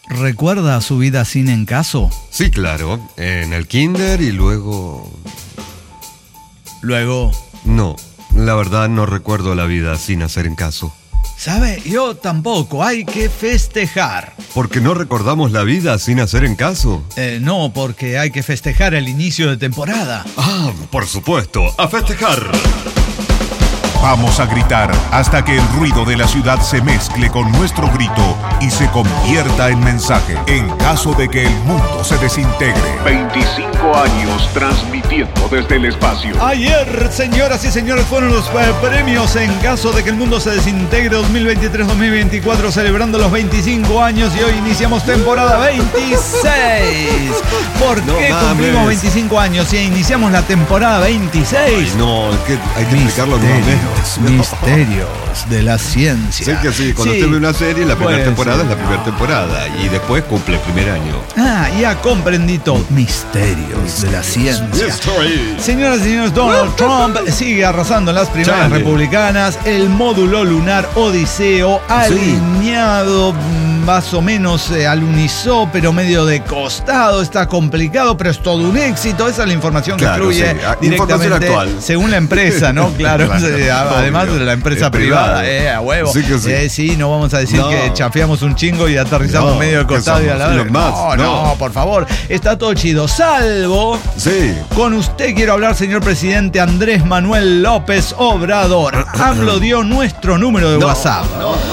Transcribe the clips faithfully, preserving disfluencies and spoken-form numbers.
¿Recuerda su vida sin en caso? Sí, claro. En el kinder y luego... Luego... No, la verdad no recuerdo la vida sin hacer en caso. ¿Sabe? Yo tampoco. Hay que festejar. ¿Por qué no recordamos la vida sin hacer en caso? Eh, no, porque hay que festejar el inicio de temporada. Ah, por supuesto. ¡A festejar! Vamos a gritar hasta que el ruido de la ciudad se mezcle con nuestro grito y se convierta en mensaje. En caso de que el mundo se desintegre. veinticinco años transmitiendo desde el espacio. Ayer, señoras y señores, fueron los eh, premios en caso de que el mundo se desintegre dos mil veintitrés dos mil veinticuatro, celebrando los veinticinco años, y hoy iniciamos temporada veintiséis. ¿Por No qué mames. cumplimos veinticinco años y iniciamos la temporada veintiséis? Ay, no, es que hay que explicarlo nuevamente. Misterios de la ciencia. Sé que sí, cuando Sí, usted ve una serie, la primera puede temporada ser. es la primera temporada y después cumple el primer año. Ah, ya comprendí todo. Misterios de la ciencia. History. Señoras y señores, Donald Trump sigue arrasando en las primarias Chale. republicanas. El módulo lunar Odiseo, alineado más o menos eh, al unisó, pero medio de costado. Está complicado, pero es todo un éxito. Esa es la información que Claro, fluye sí. Ah, directamente información actual. según la empresa, ¿no? Claro, Claro, sí, además obvio. de la empresa Es privada, privado. eh, a huevo. Sí que sí. Eh, sí, no vamos a decir No. que chafiamos un chingo y aterrizamos No, medio de ¿qué costado y a la somos? vez. Elon Musk, No, no, no. por favor. Está todo chido. Salvo Sí. con usted quiero hablar, señor presidente Andrés Manuel López Obrador. AMLO dio nuestro número de No, WhatsApp.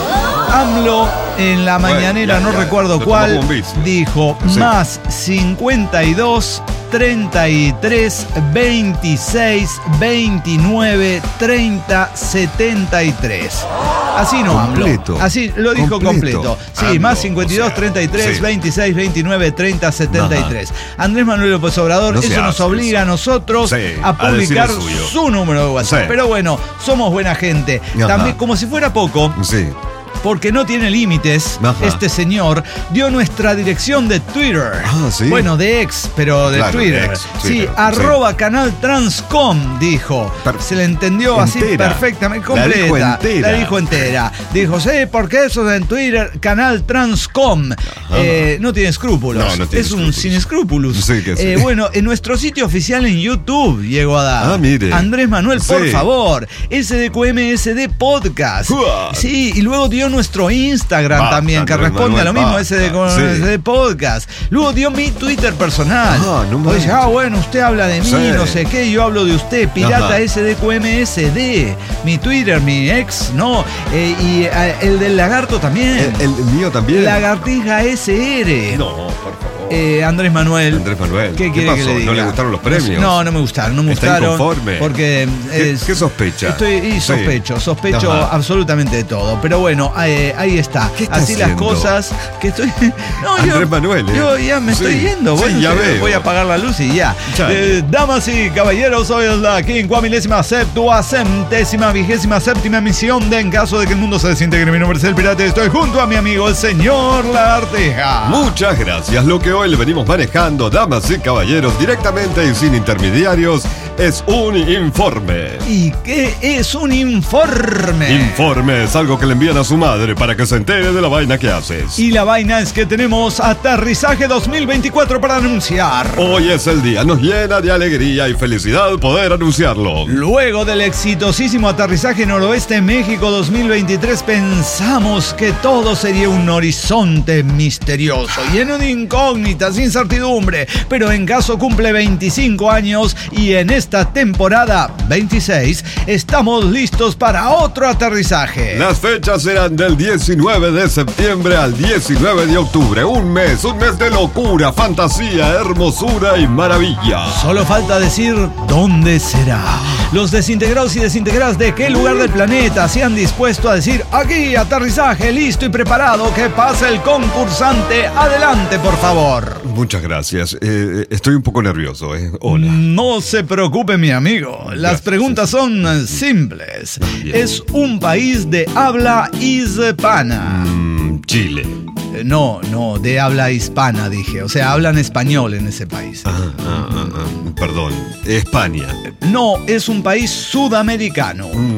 AMLO en la mañanera, ya, no ya, recuerdo lo cuál, tomó como un vicio. dijo Sí. más cincuenta y dos treinta y tres veintiséis veintinueve treinta setenta y tres. Así no, Completo. AMLO. Así lo dijo completo. Completo. Sí, AMLO, más cincuenta y dos o sea, treinta y tres sí. veintiséis veintinueve treinta setenta y tres. Andrés Manuel López Obrador, No se eso nos hace obliga eso. a nosotros Sí, a a decir publicar el suyo. su número de WhatsApp. Sí. Pero bueno, somos buena gente. Ajá. También, como si fuera poco, Sí. porque no tiene límites, Ajá. este señor dio nuestra dirección de Twitter. Ah, ¿sí? Bueno, de ex, pero de Claro, de Twitter. ex, sí, Twitter, arroba canal Transcom, dijo. Per- Se le entendió así entera. perfectamente, La completa. dijo entera. La dijo entera. Dijo, sí, porque eso es en Twitter, canal Transcom. Eh, no tiene escrúpulos. No, no tiene es un escrúpulos. sin escrúpulos. Sí que sí. Eh, bueno, en nuestro sitio oficial en YouTube llegó a dar. Ah, mire. Andrés Manuel, por Sí. favor. S D Q M S D Podcast. Uah. Sí, y luego dio nuestro Instagram Basta, también, que Andrés responde a lo Manuel, mismo, basta. S D Q M S D Sí. Podcast. Luego dio mi Twitter personal. Ah, no O dice, manches. ah, bueno, usted habla de mí, Sí. no sé qué, yo hablo de usted. Pirata Ajá. S D Q M S D. Mi Twitter, mi ex, no. Eh, y eh, el del lagarto también. El, el mío también. Lagartija S R. No, por favor. Eh, Andrés Manuel. Andrés Manuel. ¿Qué ¿Qué quiere que pasó? le diga? ¿No le gustaron los premios? No, no me gustaron, no me ¿Está gustaron. inconforme? Porque ¿Qué- es- qué sospecha? Estoy y Sí. sospecho, sospecho Ajá. absolutamente de todo. Pero bueno, eh, ahí está. ¿Qué está Así las haciendo? cosas que estoy. No, Andrés yo, Manuel, ¿eh? yo ya me Sí. estoy yendo. Sí, Bueno, ya sí, veo. voy a apagar la luz y ya. Chale. Eh, damas y caballeros, hoy es la quincuamilésima septua centésima vigésima séptima emisión de En caso de que el mundo se desintegre. Mi nombre es El Pirata y estoy junto a mi amigo el señor Lagartija. Muchas gracias. Lo que hoy le venimos manejando, damas y caballeros, directamente y sin intermediarios, es un informe. ¿Y qué es un informe? Informe es algo que le envían a su madre para que se entere de la vaina que haces. Y la vaina es que tenemos aterrizaje dos mil veinticuatro para anunciar. Hoy es el día, nos llena de alegría y felicidad poder anunciarlo. Luego del exitosísimo aterrizaje Noroeste México dos mil veintitrés, pensamos que todo sería un horizonte misterioso, lleno de incógnitas, incertidumbre. Pero en caso cumple veinticinco años y en esta temporada veintiséis estamos listos para otro aterrizaje. Las fechas serán del diecinueve de septiembre al diecinueve de octubre. Un mes, un mes de locura, fantasía, hermosura y maravilla. Solo falta decir dónde será. Los desintegrados y desintegradas de qué lugar del planeta se han dispuesto a decir aquí, aterrizaje, listo y preparado, que pase el concursante. Adelante, por favor. Muchas gracias. Eh, estoy un poco nervioso, ¿eh? Hola. No se preocupe, mi amigo. Las Gracias. preguntas son eh, simples. Bien. Es un país de habla hispana. Mm, Chile. Eh, No, no, de habla hispana, dije. O sea, hablan español en ese país. Ah, ah, ah, ah, perdón. España. No, es un país sudamericano. Mm,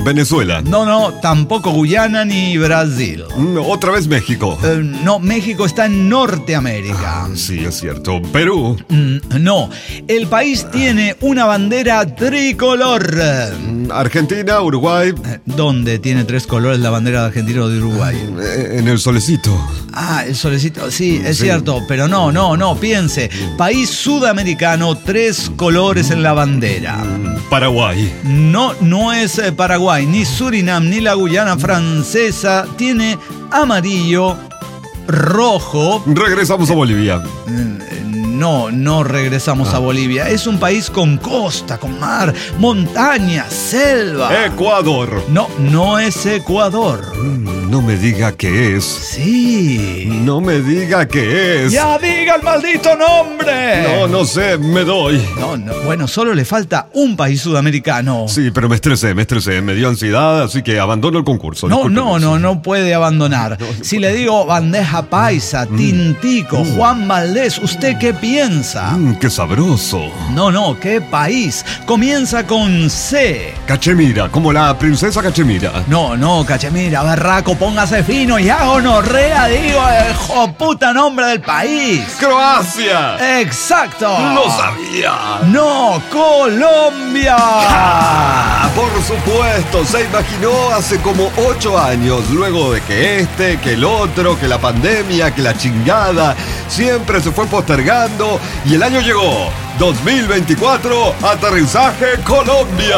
Venezuela. No, no, tampoco Guyana ni Brasil. Mm, Otra vez México. Eh, no, México está en Norteamérica. Ah, sí, es cierto. Perú. Mm, no, el país tiene una bandera tricolor. Mm, Argentina, Uruguay. Eh, ¿Dónde tiene tres colores la bandera de Argentina o de Uruguay? Eh, En el solecito. Ah, el solecito, sí, es Sí. cierto, pero no, no, no, piense. País sudamericano, tres colores en la bandera. Paraguay. No, no es eh, Paraguay, ni Surinam, ni la Guyana francesa. Tiene amarillo, rojo. Regresamos a Bolivia. No, no regresamos a Bolivia. Es un país con costa, con mar, montaña, selva. Ecuador. No, no es Ecuador. Mm, No me diga qué es. Sí. No me diga qué es. ¡Ya diga el maldito nombre! No, no sé, me doy. No, no, bueno, solo le falta un país sudamericano. Sí, pero me estresé, me estresé, me dio ansiedad, así que abandono el concurso. No, discúlpeme. no, no, no puede abandonar. Si le digo bandeja paisa, tintico, Juan Valdés, ¿usted qué piensa? Mm, qué sabroso. No, no, ¿qué país? Comienza con C. Cachemira, como la princesa Cachemira. No, no, Cachemira, berraco, póngase fino y haga honorrea, digo, el hijo puta nombre del país. ¡Croacia! ¡Exacto! ¡Lo sabía! ¡No, Colombia! Ah, por supuesto, se imaginó hace como ocho años, luego de que este, que el otro, que la pandemia, que la chingada, siempre se fue postergando y el año llegó. dos mil veinticuatro, aterrizaje Colombia.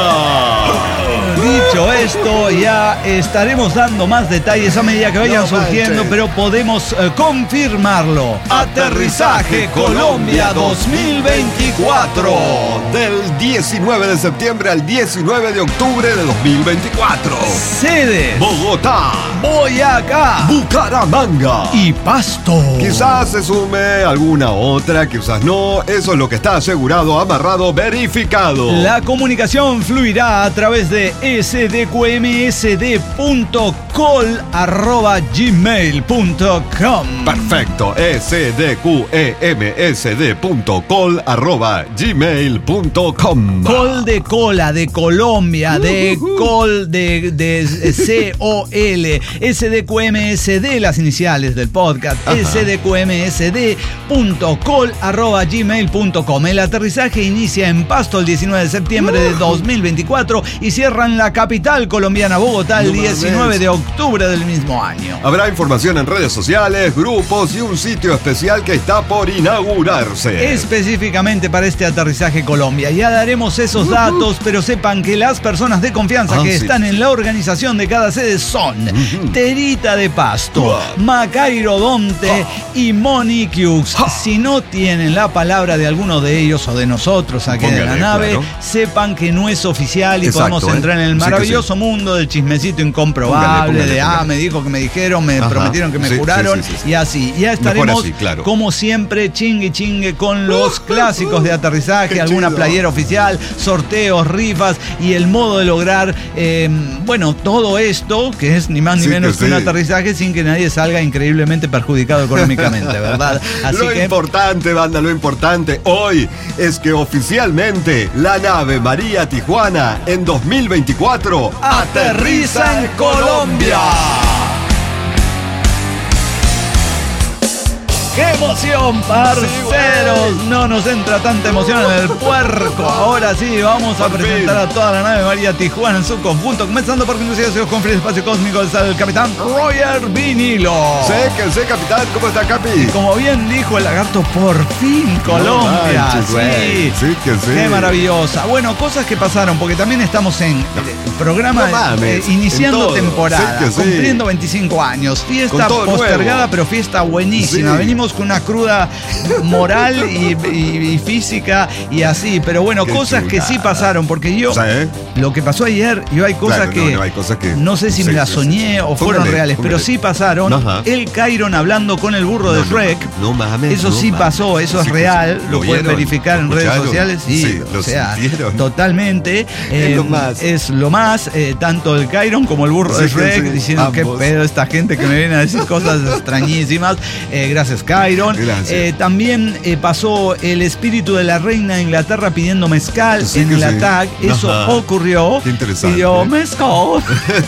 Dicho esto, ya estaremos dando más detalles a medida que vayan No surgiendo, manches. pero podemos eh, confirmarlo. Aterrizaje Colombia dos mil veinticuatro. Del diecinueve de septiembre al diecinueve de octubre de dos mil veinticuatro. Sedes, Bogotá, Boyacá Bucaramanga. y Pasto. Quizás se sume alguna otra, quizás no. Eso es lo que está asegurado, amarrado, verificado. La comunicación fluirá a través de s d q m s d punto col arroba gmail punto com. Perfecto. s d q e m s d punto col arroba gmail punto com. Col de cola, de Colombia, de col de, de C O L, S D Q M S D, las iniciales del podcast, s d q m s d punto col arroba gmail punto com. El aterrizaje inicia en Pasto el diecinueve de septiembre de dos mil veinticuatro y cierra en la capital colombiana, Bogotá, el No mames. diecinueve de octubre del mismo año. Habrá información en redes sociales, grupos y un sitio especial que está por inaugurarse. Específicamente para este aterrizaje Colombia. Ya daremos esos datos, pero sepan que las personas de confianza Ah, que sí. están en la organización de cada sede son Terita de Pasto, Uah. Macairo Donte y Moniquiux. Si no tienen la palabra de alguno de ellos o de nosotros aquí de la Póngale, nave, claro. sepan que no es oficial y Exacto, podemos ¿eh? entrar en el Sí que maravilloso mundo del chismecito incomprobable, Póngale, póngale, de ah, póngale. me dijo que me dijeron, me Ajá. prometieron que me Sí, sí, juraron sí, sí, sí. y así. Ya estaremos así, claro. como siempre chingue chingue con los clásicos de aterrizaje, Qué alguna chido. playera oficial, sorteos, rifas y el modo de lograr, eh, bueno, todo esto, que es ni más ni Sí, menos que que un sí. aterrizaje sin que nadie salga increíblemente perjudicado económicamente, ¿verdad? Así Lo que importante, banda, lo importante hoy es que oficialmente la nave María Tijuana en dos mil veinticuatro aterriza en Colombia. ¡Qué emoción, parceros! No nos entra tanta emoción en el puerco. Ahora sí, vamos a Por presentar fin. a toda la nave María Tijuana en su conjunto. Comenzando por conducidos con Free Espacio Cósmico, está el capitán Roger Vinilo. Sé que sé, capitán, ¿cómo está, Capi? Como bien dijo el lagarto, por fin Colombia. manches, sí. güey. Sí que sí. Qué maravillosa. Bueno, cosas que pasaron, porque también estamos en eh, programa No mames, eh, iniciando en todo. temporada, Sí que sí. cumpliendo veinticinco años. Fiesta Con todo postergada, nuevo. pero fiesta buenísima. Sí. Venimos con una cruda moral y, y- y física y así. Pero bueno, Qué cosas que sí chulada. pasaron, porque yo, O sea, ¿eh? lo que pasó ayer, yo hay cosas Claro, que no, no, hay cosas que- no sé si sí, me las sí, soñé sí. o fueron Póngale, reales, pero póngale. sí pasaron. Ajá. El Cairon hablando con el burro de No, no, Shrek. no mames, Eso no sí mames. pasó, eso es Sí que real, sí. lo, ¿Lo pueden vieron? verificar en ¿Lo redes escucharon? sociales, sí, Sí, o lo sea, sintieron. totalmente. eh, lo más. es lo más, eh, tanto el Cairon como el burro Sí de que Shrek sí, diciendo qué ambos. pedo esta gente que me viene a decir cosas extrañísimas. Eh, gracias Cairon. Gracias. Eh, también eh, pasó el espíritu de la reina de Inglaterra pidiendo mezcal Sí, en que el sí. ataque. Eso Ajá. ocurrió. Qué interesante. Pidió mezcal.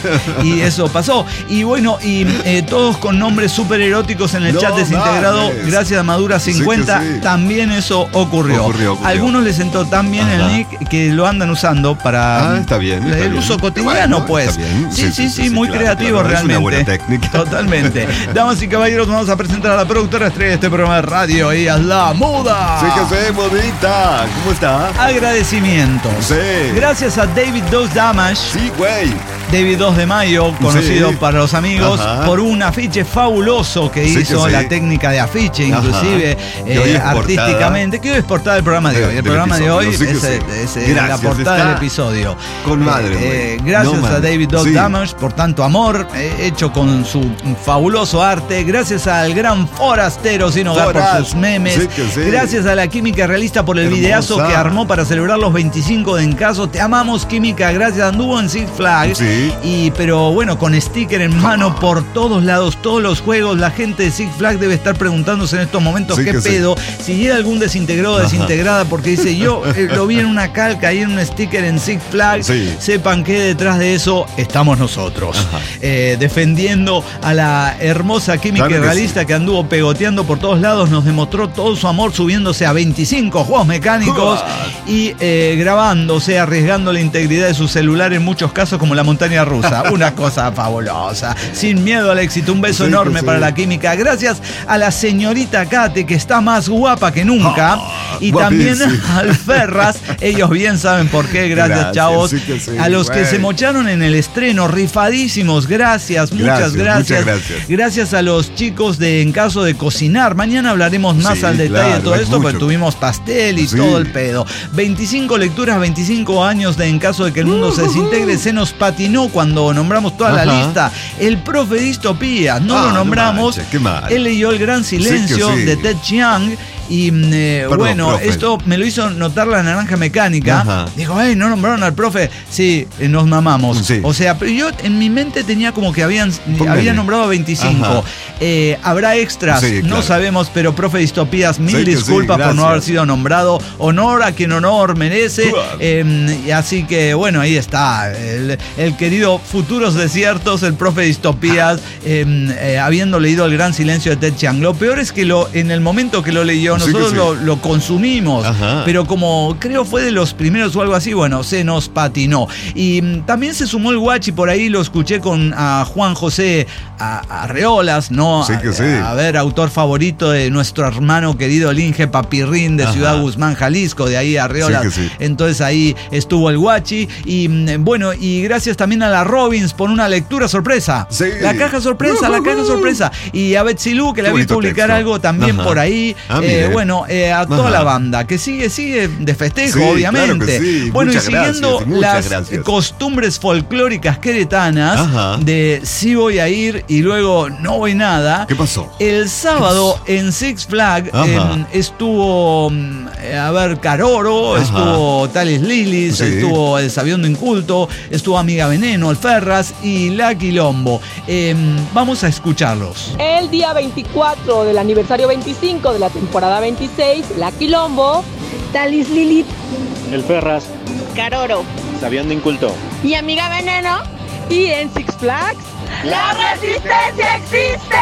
Y eso pasó. Y bueno, y eh, todos con nombres súper eróticos en el No chat desintegrado. mames. Gracias a Madura cincuenta. Sí que sí. También eso ocurrió. Ocurrió, ocurrió. A algunos les sentó tan bien Ajá. el nick que lo andan usando para Ah, está bien, está el bien. uso cotidiano, Bueno, pues. está bien. Sí, sí, sí, sí, muy claro, creativo claro. Es realmente. una buena técnica. Totalmente. Damas y caballeros, vamos a presentar a la productora estrella de este programa de radio. Ella es la Muda. Sí que sé, modita. ¿Cómo está? Agradecimientos. Sí. Gracias a David Dos Damage. Sí, güey. David dos de Mayo, conocido Sí. para los amigos, Ajá. por un afiche fabuloso que Sí que hizo, sí. la técnica de afiche, Ajá. inclusive Que hoy eh, es portada. artísticamente. Que hoy es portada del programa de De- hoy. El del programa de hoy episodio, sí es, que es, sí. es la Gracias, portada está del episodio. con madre, Eh, güey. gracias No a mames. David Dos Sí. Damage por tanto amor eh, hecho con su fabuloso arte. Gracias al gran forastero sin hogar por Foras. sus memes. Sí que sí. Gracias a la Química Realista por el Hermosa. videazo que armó para celebrar los veinticinco de Encaso. Te amamos, Química. Gracias. Anduvo en Six Flags. Sí. Y, pero bueno, con sticker en mano por todos lados, todos los juegos. La gente de Six Flags debe estar preguntándose en estos momentos Sí qué que sí. pedo. Si llega algún desintegrado o Ajá. desintegrada porque dice yo eh, lo vi en una calca ahí en un sticker en Six Flags, Sí. sepan que detrás de eso estamos nosotros. Ajá. Eh, defendiendo a la hermosa Química Claro que Realista que anduvo pegoteando por todos lados, nos demostró todo su amor subiéndose a veinticinco juegos mecánicos y eh, grabándose, arriesgando la integridad de su celular en muchos casos como la montaña rusa. Una cosa fabulosa. Sin miedo al éxito. Un beso Sí, enorme sí. para la Química. Gracias a la señorita Kate, que está más guapa que nunca. Ah, y también guapísima. al Ferras. Ellos bien saben por qué. Gracias, Gracias, chavos. sí que sí, a los que güey. se mocharon en el estreno, rifadísimos. Gracias, muchas Gracias, gracias. muchas gracias. Gracias a los chicos de En Caso de Cocinar. Mañana hablaremos más Sí, al detalle claro, de todo hay esto, mucho. porque tuvimos pastel y Sí. todo el pedo. veinticinco lecturas, veinticinco años de En Caso de que el mundo se desintegre. Se nos patinó cuando nombramos toda la Ajá. lista. El profe Distopía, no Ah, lo no nombramos. manches, qué mal. Él leyó El Gran Silencio Sí que sí. de Ted Chiang. Y eh, Perdón, bueno, profe. esto me lo hizo notar la Naranja Mecánica. Ajá. Dijo, hey, ¿no nombraron al profe? Sí, eh, nos mamamos. Sí. O sea, pero yo en mi mente tenía como que habían, Póngale. habían nombrado a veinticinco. Ajá. Eh, habrá extras, Sí, no claro. sabemos, pero profe Distopías, mil Sí que sí, disculpas por no gracias. haber sido nombrado. Honor a quien honor merece. Claro. Eh, y así que, bueno, ahí está. El, el querido Futuros Desiertos, el profe Distopías, eh, eh, habiendo leído El Gran Silencio de Ted Chiang. Lo peor es que lo, en el momento que lo leyó, Sí que nosotros sí. lo, lo consumimos. Ajá. Pero como creo fue de los primeros o algo así, bueno, se nos patinó. Y mm, también se sumó el Guachi, por ahí lo escuché con a Juan José a- Arreolas, ¿no? Sí que a, sí. a ver, autor favorito de nuestro hermano querido el Inge Papirrín de Ajá. Ciudad Guzmán, Jalisco, de ahí Arreolas. Sí que sí. Entonces ahí estuvo el Guachi. Y mm, bueno, y gracias también a la Robins por una lectura sorpresa. Sí. La caja sorpresa, la caja Ujú. sorpresa. Y a Betsy Lu, que la Qué vi bonito publicar texto. algo también Ajá. por ahí. Ah, Eh, mire. bueno, eh, a toda Ajá. la banda que sigue, sigue de festejo, Sí, obviamente. claro que sí. Bueno, Muchas y siguiendo gracias, muchas las gracias. costumbres folclóricas queretanas Ajá. de sí voy a ir y luego no voy nada. ¿Qué pasó? El sábado en Six Flags Ajá. em, estuvo, mm, eh, a ver, Caroro, Ajá. estuvo Tales Lilis, Sí. estuvo El Sabiondo Inculto, estuvo Amiga Veneno, el Ferras y La Quilombo. Em, vamos a escucharlos. El día veinticuatro del aniversario veinticinco de la temporada veintiséis, La Quilombo, Talis Lilith, El Ferras, Caroro Sabiondo Inculto. y Amiga Veneno. Y en Six Flags, ¡la resistencia existe!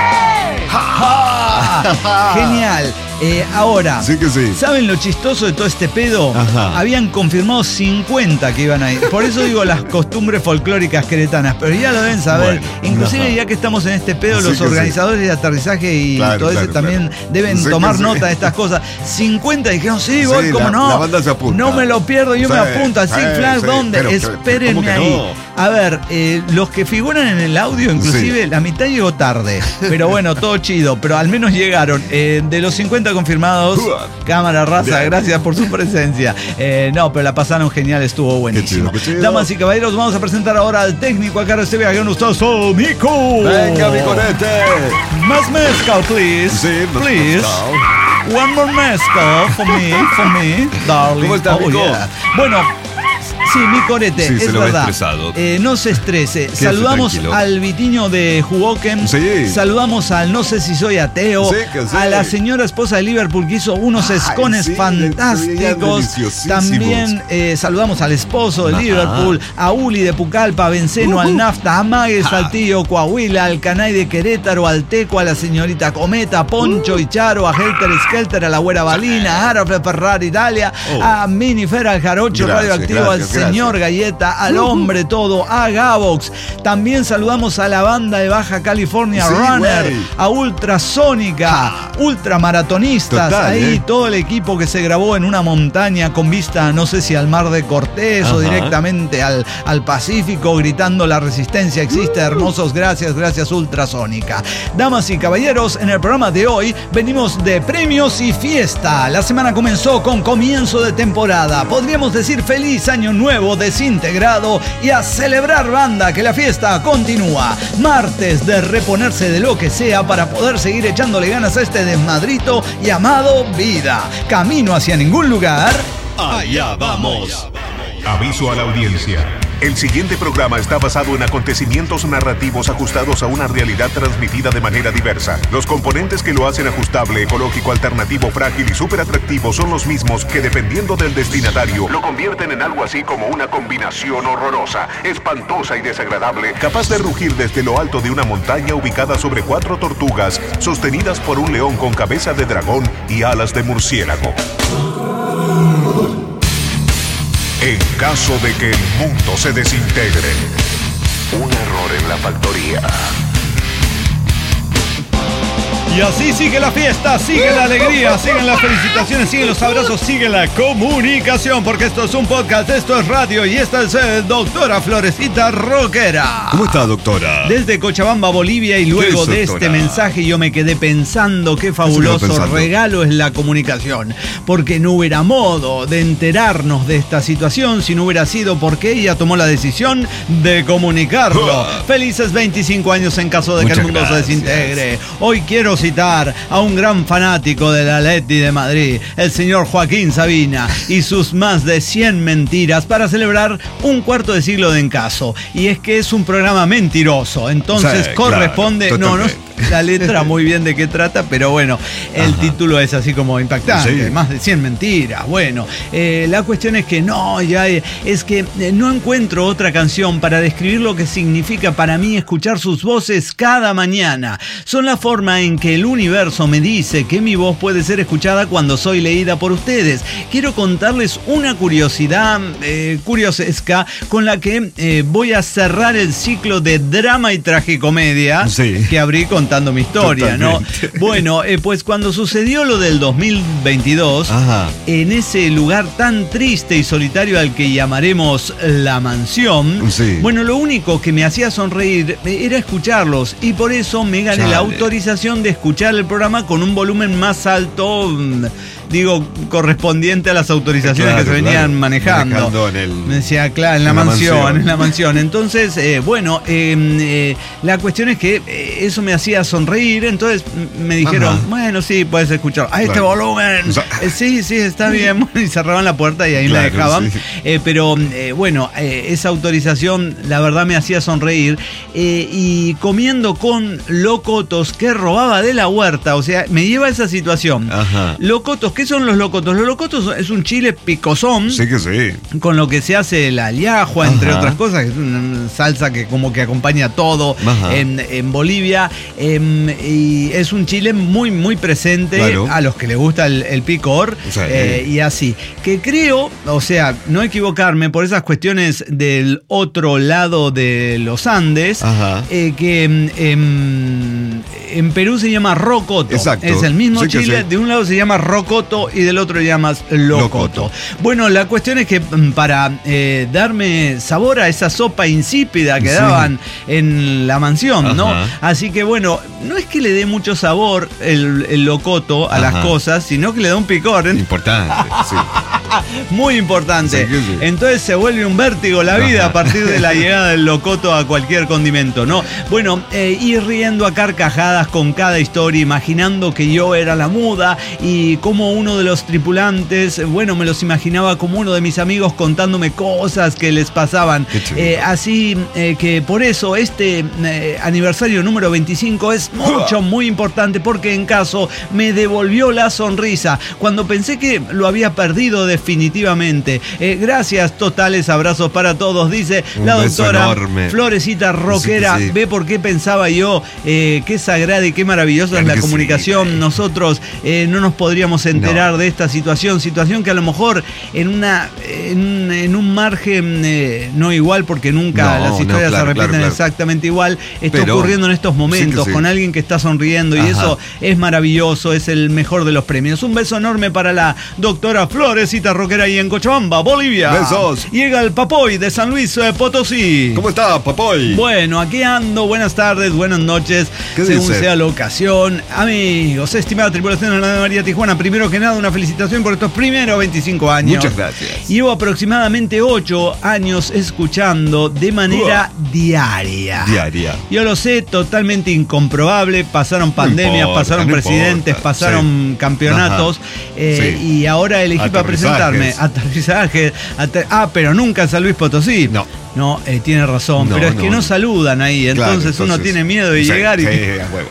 Genial. Eh, ahora, Sí que sí. ¿saben lo chistoso de todo este pedo? Ajá. Habían confirmado cincuenta que iban a ir. Por eso digo las costumbres folclóricas queretanas, pero ya lo deben saber. Bueno, Inclusive ajá. ya que estamos en este pedo, Sí los que organizadores de aterrizaje y Claro, todo eso claro, también claro. deben Sí que tomar sí. nota de estas cosas. cincuenta dijeron, sí, voy, Sí, cómo la- no. la banda se apunta. No me lo pierdo, yo Sí, me apunto. A Six sí, Flags, sí, ¿dónde? pero- pero- Espérenme ¿cómo que ahí. no? A ver, eh, los que figuran en el audio, inclusive, Sí. la mitad llegó tarde. Pero bueno, todo chido. Pero al menos llegaron. Eh, de los cincuenta confirmados, cámara raza, Bien. gracias por su presencia. Eh, no, pero la pasaron genial, estuvo buenísimo. chido, qué chido. Damas y caballeros, vamos a presentar ahora al técnico acá recibe a un gustoso Mico. Venga, mi conete. Más mezcal, please. Sí, más please. mezcal. One more mezcal for me, for me, darling. ¿Cómo está, Oh, Mico? yeah. Bueno, Sí, mi corete, Sí, es se lo ve verdad. estresado. Eh, no se estrese. Quédese Saludamos tranquilo. al Vitiño de Jugoken. Sí. Saludamos al No sé si soy ateo. Sí, que sí. A la señora esposa de Liverpool que hizo unos Ay, escones sí, fantásticos. deliciosísimos. También eh, saludamos al esposo de Ajá. Liverpool, a Uli de Pucallpa, a Benceno, Uh-huh. al Nafta, a Magues, al tío Coahuila, al Canay de Querétaro, al Teco, a la señorita Cometa, a Poncho y Charo, a Helter Skelter, a la Güera Balina, a Arafe Ferrari Italia, Oh. a Minifer, al Jarocho Gracias, Radioactivo, gracias, al señor Galleta, al hombre todo, a Gavox. También saludamos a la banda de Baja California Sí, Runner, güey. a Ultrasónica, ultramaratonistas, Total, ahí eh. todo el equipo que se grabó en una montaña con vista, no sé si al Mar de Cortés o Ajá. directamente al, al Pacífico, gritando la resistencia existe, hermosos, gracias, gracias Ultrasónica. Damas y caballeros, en el programa de hoy venimos de premios y fiesta. La semana comenzó con comienzo de temporada. Podríamos decir feliz año nuevo desintegrado y a celebrar banda que la fiesta continúa. Martes de reponerse de lo que sea para poder seguir echándole ganas a este desmadrito llamado vida. Camino hacia ningún lugar. Allá vamos. Aviso a la audiencia. El siguiente programa está basado en acontecimientos narrativos ajustados a una realidad transmitida de manera diversa. Los componentes que lo hacen ajustable, ecológico, alternativo, frágil y súper atractivo son los mismos que, dependiendo del destinatario, lo convierten en algo así como una combinación horrorosa, espantosa y desagradable, capaz de rugir desde lo alto de una montaña ubicada sobre cuatro tortugas, sostenidas por un león con cabeza de dragón y alas de murciélago. En caso de que el mundo se desintegre, un error en la factoría. Y así sigue la fiesta, sigue la alegría, siguen las felicitaciones, siguen los abrazos, sigue la comunicación, porque esto es un podcast, esto es radio y esta es eh, Doctora Florecita Roquera. ¿Cómo está, doctora? Desde Cochabamba, Bolivia, y luego ¿Qué de es, doctora? este mensaje yo me quedé pensando qué fabuloso pensando? regalo es la comunicación, porque no hubiera modo de enterarnos de esta situación si no hubiera sido porque ella tomó la decisión de comunicarlo. Felices veinticinco años en caso de que Muchas el mundo gracias. se desintegre. Hoy quiero citar a un gran fanático del Atleti de Madrid, el señor Joaquín Sabina, y sus más de cien mentiras para celebrar un cuarto de siglo de Encaso. Y es que es un programa mentiroso, entonces Sí, corresponde... claro, no, no, totalmente. la letra muy bien de qué trata, pero bueno, el Ajá. título es así como impactante, Sí. más de cien mentiras. Bueno, eh, la cuestión es que no, ya eh, es que eh, no encuentro otra canción para describir lo que significa para mí escuchar sus voces cada mañana. Son la forma en que el universo me dice que mi voz puede ser escuchada cuando soy leída por ustedes. Quiero contarles una curiosidad eh, curiosesca con la que eh, voy a cerrar el ciclo de drama y tragicomedia Sí. que abrí contando mi historia, Totalmente. ¿no? Bueno, eh, pues cuando sucedió lo del dos mil veintidós, Ajá. en ese lugar tan triste y solitario al que llamaremos La Mansión, Sí. bueno, lo único que me hacía sonreír era escucharlos, y por eso me gané Chale. la autorización de escuchar el programa con un volumen más alto, mm, digo, correspondiente a las autorizaciones Claro, que se venían claro. manejando. Manejando en el- Me decía, claro, en la, en la mansión, mansión. en la mansión. Entonces, eh, bueno, eh, eh, la cuestión es que eh, eso me hacía sonreír, entonces mm, me dijeron, Ajá. bueno, sí, puedes escuchar a este Claro. volumen. O sea, Eh, sí, sí, está bien. Y cerraban la puerta y ahí Claro, me dejaban. sí. Eh, pero eh, bueno, eh, esa autorización la verdad me hacía sonreír. Eh, y comiendo con locotos que robaba de la huerta, o sea, me lleva a esa situación. Ajá. Locotos, ¿qué son los locotos? Los locotos es un chile picosón Sí que sí. con lo que se hace la liajua, entre Ajá. otras cosas, que es una salsa que como que acompaña todo Ajá. en, en Bolivia. Em, y es un chile muy, muy presente Claro. a los que les gusta el, el picor. Sí. eh, y así. Que creo, o sea, no equivocarme por esas cuestiones del otro lado de los Andes, Ajá. eh, que em, em, en Perú se llama rocoto. Exacto. Es el mismo Sí que chile, sí. de un lado se llama rocoto y del otro llamas locoto. Locoto. Bueno, la cuestión es que mm, para eh, darme sabor a esa sopa insípida que Sí. daban en la mansión, ¿no? Ajá. Así que bueno, no es que le dé mucho sabor el, el locoto a Ajá. las cosas, sino que le da un picor. ¿eh? Importante, sí. Muy importante. Sí, sí. Entonces se vuelve un vértigo la vida a partir de la llegada del locoto a cualquier condimento, ¿no? Bueno, eh, ir riendo a carcajadas con cada historia, imaginando que yo era la muda y como uno de los tripulantes, bueno, me los imaginaba como uno de mis amigos contándome cosas que les pasaban. Eh, así eh, que por eso este eh, aniversario número veinticinco es mucho, muy importante, porque en caso me devolvió la sonrisa cuando pensé que lo había perdido definitivamente. Eh, gracias totales, abrazos para todos, dice Un la beso doctora enorme. Florecita Roquera. Sí, sí. Ve por qué pensaba yo, eh, qué sagrada y qué maravillosa Claro es la que comunicación. sí. Nosotros eh, no nos podríamos enterar No. de esta situación, situación que a lo mejor en una en, en un margen eh, no igual, porque nunca No, las no, historias claro, se repiten claro, claro. exactamente igual, está Pero ocurriendo en estos momentos sí que sí. con alguien que está sonriendo y Ajá. eso es maravilloso, es el mejor de los premios. Un beso enorme para la doctora Florecita Roquera ahí en Cochabamba, Bolivia. Besos. Llega el Papoy de San Luis eh, Potosí. ¿Cómo está, Papoy? Bueno, aquí ando, buenas tardes, buenas noches, ¿Qué según dice? sea la ocasión. Amigos, estimada tripulación de la nave María Tijuana, primero que nada una felicitación por estos primeros veinticinco años. Muchas gracias. Llevo aproximadamente ocho años escuchando de manera diaria. Diaria. Yo lo sé, totalmente incomprobable, pasaron pandemias, importa, pasaron no presidentes, importa, pasaron sí. campeonatos, Ajá. eh, Sí. y ahora elegí para Aterrizajes. presentarme. Aterrizaje. ater- ah, pero nunca en San Luis Potosí. No. No, eh, tiene razón, No, pero es no, que no no. saludan ahí, Claro, entonces, uno tiene miedo de sí, llegar y... sí, a huevo.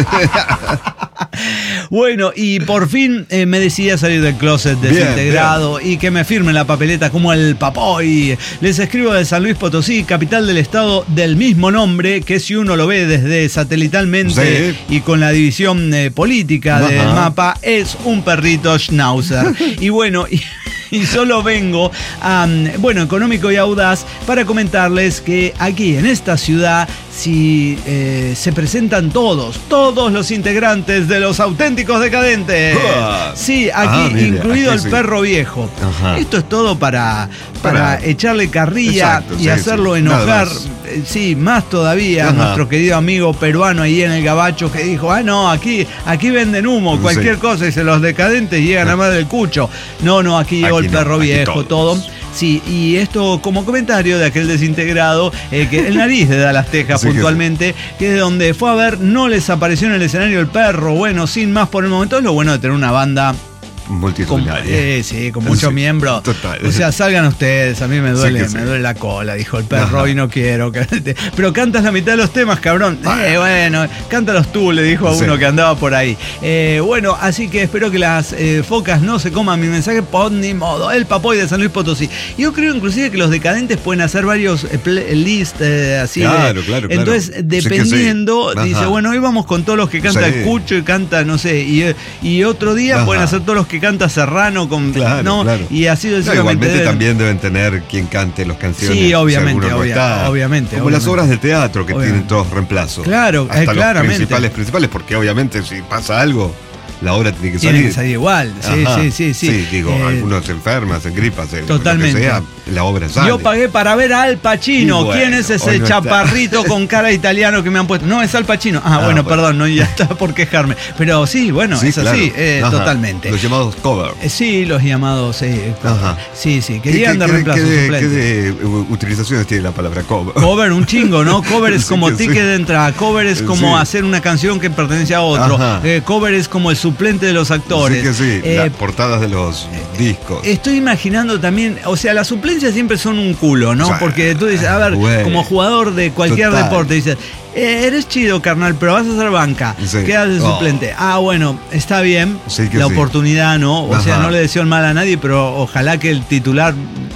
Bueno, y por fin eh, me decidí a salir del closet Bien, desintegrado y que me firmen la papeleta como el Papoy. Les escribo de San Luis Potosí, capital del estado del mismo nombre, que si uno lo ve desde satelitalmente Sí. y con la división eh, política Ajá. del mapa, es un perrito schnauzer. Y bueno... Y, Y solo vengo, um, bueno, económico y audaz, para comentarles que aquí en esta ciudad, si eh, se presentan todos, todos los integrantes de los auténticos decadentes. Ah. Sí, aquí, Ah, mire, incluido aquí el sí. perro viejo. Ajá. Esto es todo para, para, Para- echarle carrilla Exacto, y sí, hacerlo sí, nada enojar. más. Eh, Sí, más todavía a Ajá. nuestro querido amigo peruano ahí en el Gabacho, que dijo, ah, no, aquí, aquí venden humo, Sí. cualquier cosa, y se los decadentes llegan a más del cucho. No, no, aquí llegó Aquí el no, perro aquí viejo, todos. todo. Sí, y esto como comentario de aquel desintegrado, eh, que el nariz de Da las Tejas Sí que puntualmente, que es de donde fue a ver, no les apareció en el escenario el perro. Bueno, sin más por el momento, es lo bueno de tener una banda con, Multitudinaria. eh, sí, con muchos Sí, miembros. total. O sea, salgan ustedes, a mí me duele, Sí que sí. me duele la cola, dijo el perro, Ajá. y no quiero. que- Pero cantas la mitad de los temas, cabrón. Eh, bueno, cántalos tú, le dijo a Sí. uno que andaba por ahí. Eh, bueno, así que espero que las eh, focas no se coman mi mensaje, por ni modo. El Papoy de San Luis Potosí. Yo creo inclusive que los decadentes pueden hacer varios eh, playlists eh, así. Claro, de- claro, claro. Entonces, Sí que sí. dependiendo, Ajá. dice, bueno, hoy vamos con todos los que canta Sí. el Cucho y canta, no sé, y, eh, y otro día Ajá. pueden hacer todos los que canta Serrano con, Claro, ¿no? claro. Y así No, sucesivamente. igualmente Deben- también deben tener quien cante las canciones. Sí, obviamente, si alguno no obvia- está. obviamente, Como obviamente. las obras de teatro que Obviamente. tienen todos reemplazos. Claro, Hasta eh, los claramente. principales, principales, porque obviamente si pasa algo, la obra tiene que Tiene salir. que salir igual. Sí, Ajá. sí, sí, sí. digo, Eh, algunos se enferman, se engripan, se, Totalmente. lo que sea, la obra sale. Yo pagué para ver a Al Pacino. Y bueno, ¿Quién es hoy ese no chaparrito con cara italiano que me han puesto? No, es Al Pacino. Ah, Ah, bueno, bueno. perdón, no, ya está por quejarme. Pero sí, bueno, Sí, es claro. así, eh, Ajá. totalmente. Los llamados cover. Eh, Sí, los llamados. eh, Ajá. Sí, sí, que ¿Qué- llegan de qué- reemplazo. qué de- suplente. qué de u- utilizaciones tiene la palabra cover? Cover, un chingo, ¿no? Cover es Sí como que sí. ticket de entrada. Cover es como Sí. hacer una canción que pertenece a otro. Ajá. Eh, cover es como el suplente de los actores. Sí que sí, Eh, las portadas de los discos. Estoy imaginando también, o sea, las suplencias siempre son un culo, ¿no? O sea, Porque tú dices, a ver, güey. como jugador de cualquier Total. deporte, dices, eh, eres chido, carnal, pero vas a ser banca. Sí. Quedas de Oh. suplente. Ah, bueno, está bien. Sí que la sí. oportunidad, ¿no? O sea, Ajá. no le deseo el mal a nadie, pero ojalá que el titular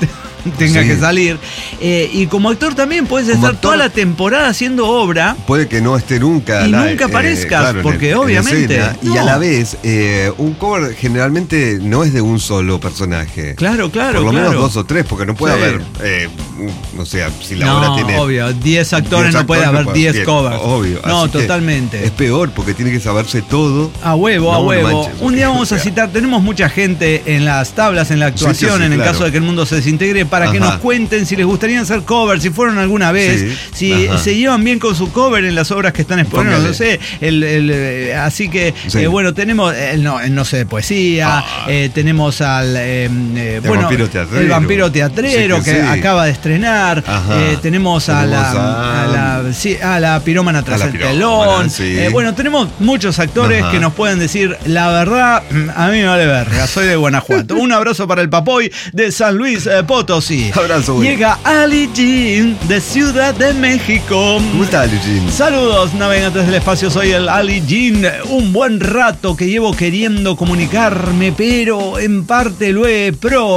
tenga Sí. que salir. Eh, y como actor también puedes Como estar toda actor- la temporada haciendo obra. Puede que no esté nunca. Y la- nunca aparezcas, claro, en porque el- en obviamente, escena. Y no. a la vez, eh, un cover generalmente no es de un solo personaje. Claro, claro, Por lo claro. menos dos o tres, porque no puede Sí. haber, eh, un- o sea, si la no, obra tiene. obvio, diez actores diez no puede actores, haber no diez bien, covers. Obvio. No, así que totalmente. Es peor porque tiene que saberse todo. A huevo, a No, no huevo. manches, Un día vamos o a sea. citar, tenemos mucha gente en las tablas, en la actuación, Sí, sí, sí, en el claro. caso de que el mundo se desintegre, para que Ajá. nos cuenten si les gustaría hacer covers, si fueron alguna vez, Sí. si Ajá. se llevan bien con su cover en las obras que están exponiendo, Póngale. no sé, el, el, eh, así que, Sí. eh, bueno, tenemos, el no, el no sé, de poesía, Ah. eh, tenemos al, eh, eh, El bueno, vampiro teatrero. el vampiro teatrero Sí que, que sí. acaba de estrenar, Ajá. eh, tenemos a la, Tenemos a- a la, sí, a la pirómana tras A la el pirómana, telón, sí. eh, bueno, tenemos muchos actores Ajá. que nos pueden decir, la verdad, a mí me vale verga, soy de Guanajuato. Un abrazo para el Papoy de San Luis eh, Potosí. Abrazo, güey. Llega Ali Jean de Ciudad de México. ¿Cómo está, Eugene? Saludos, navegantes del espacio, soy el Ali Jean. Un buen rato que llevo queriendo comunicarme, pero en parte lo he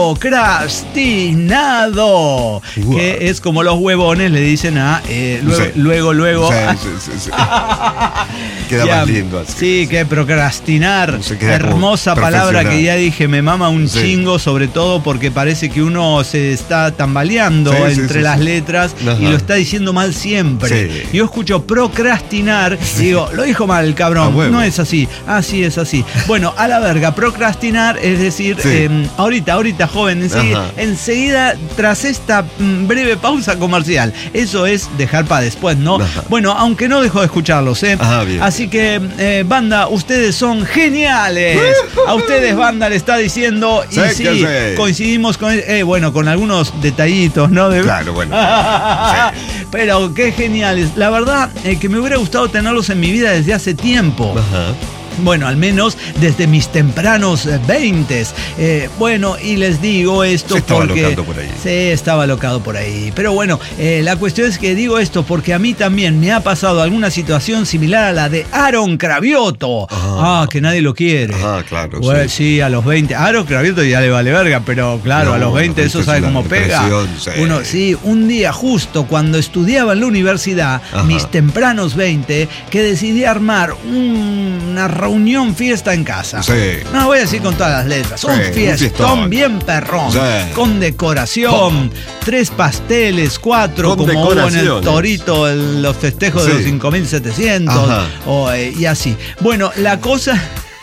procrastinado. Wow. Que es como los huevones le dicen a eh, luego, Sí. luego, luego. Sí, sí, sí, sí. Queda Ya, más lindo así. Sí, que procrastinar. Se queda como Hermosa palabra profesional. que ya dije, me mama un Sí. chingo, sobre todo porque parece que uno se está tambaleando Sí, sí, entre sí, las sí. letras Ajá. y lo está diciendo mal siempre. Sí. Yo escucho procrastinar y digo, lo dijo mal, cabrón. A huevo. No es así. Así es así. Bueno, a la verga, procrastinar es decir, Sí. eh, ahorita, ahorita, joven, enseguida, Ajá. enseguida, tras esta mm, breve pausa comercial. Eso es dejar para después, ¿no? Ajá. Bueno, aunque no dejo de escucharlos, ¿eh? Ajá, bien. Así que, eh, banda, ustedes son geniales. A ustedes, banda, le está diciendo. Y Sí, sí, que sí. coincidimos con, eh, bueno, con algunos detallitos, ¿no? De- Claro, bueno. Pero qué geniales. La verdad, eh, que me hubiera gustado tenerlos en mi vida desde hace tiempo. Ajá. Bueno, al menos desde mis tempranos veintes. Eh, bueno, y les digo esto Se estaba porque... locando por ahí. Sí, estaba locado por ahí. Pero bueno, eh, la cuestión es que digo esto porque a mí también me ha pasado alguna situación similar a la de Aaron Cravioto. Ajá. Ah, que nadie lo quiere. Ajá, claro, Bueno, sí. sí. a los veinte. Aaron Cravioto ya le vale verga, pero claro, No, a los veinte a los eso veinte sabe es cómo una pega. depresión, sí. Uno, sí, un día justo cuando estudiaba en la universidad, Ajá. mis tempranos veinte, que decidí armar un- una reunión fiesta en casa. Sí. No voy a decir con todas las letras. Sí, un un fiestón fiestón. bien perrón. Sí. Con decoración, tres pasteles, cuatro, Con como hubo en el decoraciones. Torito, en los festejos de Sí. los cinco mil setecientos. Ajá. O, eh, y así. Bueno, la cosa.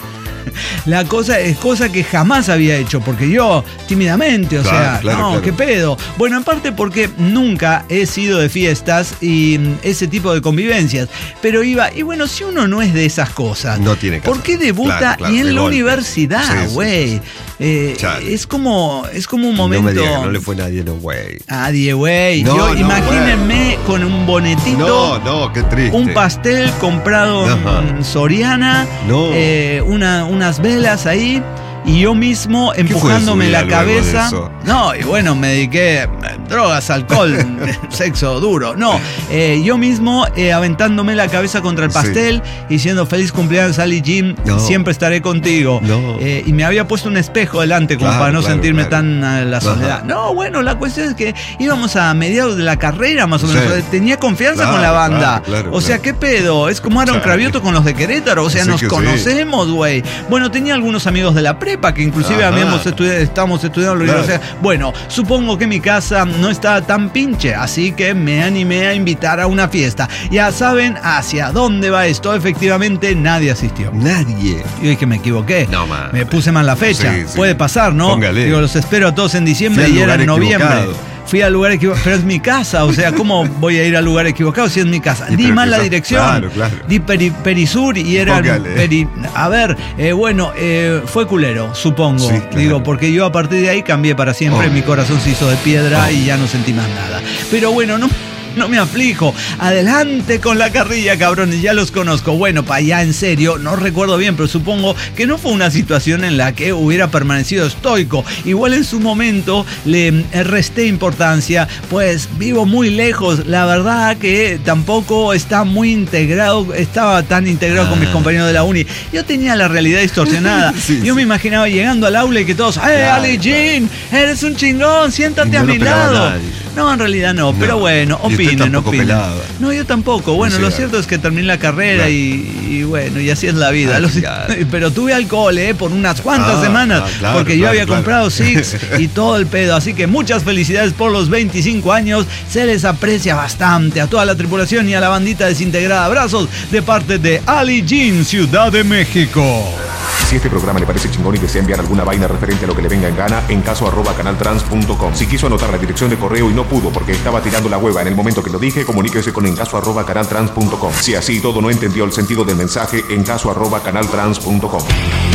La cosa es cosa que jamás había hecho, porque yo, tímidamente, o Claro, sea, claro, no, claro. qué pedo. Bueno, en parte porque nunca he sido de fiestas y mm, ese tipo de convivencias. Pero iba, y bueno, si uno no es de esas cosas, No tiene que ¿por hacer. qué debuta Claro, claro, y en de la golpe. universidad, Sí, sí, güey? sí, Eh, Chale. es como, es como un No momento. me digas que no le fue nadie, no, güey. Nadie, güey. No, Yo, no, imagínense con un bonetito. No, no, qué triste. Un pastel comprado Ajá. en Soriana, No. eh, una- unas velas ahí, y yo mismo fue de su empujándome vida la luego de cabeza. eso? No, y bueno, me dediqué eh, drogas, alcohol, sexo duro. No, eh, yo mismo eh, aventándome la cabeza contra el Sí. pastel, diciendo feliz cumpleaños, Ali Jim, No. siempre estaré contigo. No. Eh, y me había puesto un espejo delante como Claro, para no claro, sentirme claro. tan a la soledad. Ajá. No, bueno, la cuestión es que íbamos a mediados de la carrera, más o menos. Sí. Tenía confianza Claro, con la banda. claro, claro, o sea, claro. ¿qué pedo? Es como Aaron Chale. Cravioto con los de Querétaro. O sea, Sí nos que sí. conocemos, güey. Bueno, tenía algunos amigos de la prepa que inclusive Ajá. habíamos estudiado, estábamos estudiando en la Claro. universidad. Bueno, supongo que mi casa no estaba tan pinche, así que me animé a invitar a una fiesta. Ya saben hacia dónde va esto. Efectivamente, nadie asistió. Nadie. Yo dije, me equivoqué. No, man. Me puse mal la fecha. Sí, sí. Puede pasar, ¿no? Póngale. Digo, los espero a todos en diciembre Fui al y era lugar en noviembre. equivocado. Fui al lugar equivocado, pero es mi casa, o sea, ¿cómo voy a ir al lugar equivocado si es mi casa? Y Di pero mal la quizás- dirección, claro, claro. di peri- Perisur y era Póngale. peri- a ver, eh, bueno, eh, fue culero, supongo, Sí, claro. digo, porque yo a partir de ahí cambié para siempre, Oh. mi corazón se hizo de piedra Oh. y ya no sentí más nada. Pero bueno, no... No me aflijo. Adelante con la carrilla, cabrones. Ya los conozco. Bueno, para allá en serio, no recuerdo bien, pero supongo que no fue una situación en la que hubiera permanecido estoico. Igual en su momento le resté importancia, pues vivo muy lejos. La verdad que tampoco está muy integrado, estaba tan integrado Ah. con mis compañeros de la uni. Yo tenía la realidad distorsionada. Sí, Yo sí. me imaginaba llegando al aula y que todos, ¡eh, Claro, Ali Jean! ¡Eres un chingón! ¡Siéntate Y no a lo mi pelaba lado! nadie. No, en realidad no, No. pero bueno, Y usted opinen, tampoco opinen. pelaba. No, yo tampoco. Bueno, Sí, lo claro. cierto es que terminé la carrera Claro. y, y bueno, y así es la vida. Ah, Lo- claro. pero tuve alcohol, ¿eh? Por unas cuantas Ah, semanas, ah, claro, porque yo claro, había claro. comprado Six y todo el pedo. Así que muchas felicidades por los veinticinco años. Se les aprecia bastante a toda la tripulación y a la bandita desintegrada. Abrazos de parte de Ali Jean, Ciudad de México. Si este programa le parece chingón y desea enviar alguna vaina referente a lo que le venga en gana, en caso arroba canaltrans punto com. Si quiso anotar la dirección de correo y no pudo porque estaba tirando la hueva en el momento que lo dije, comuníquese con encaso arroba canaltrans punto com. Si así todo no entendió el sentido del mensaje, encaso arroba canaltrans punto com.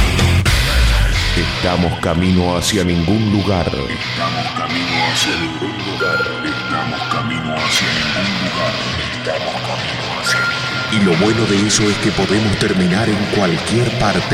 Estamos camino hacia ningún lugar. Estamos camino hacia ningún lugar. Estamos camino hacia ningún lugar. Estamos camino hacia ningún lugar. Y lo bueno de eso es que podemos terminar en cualquier parte.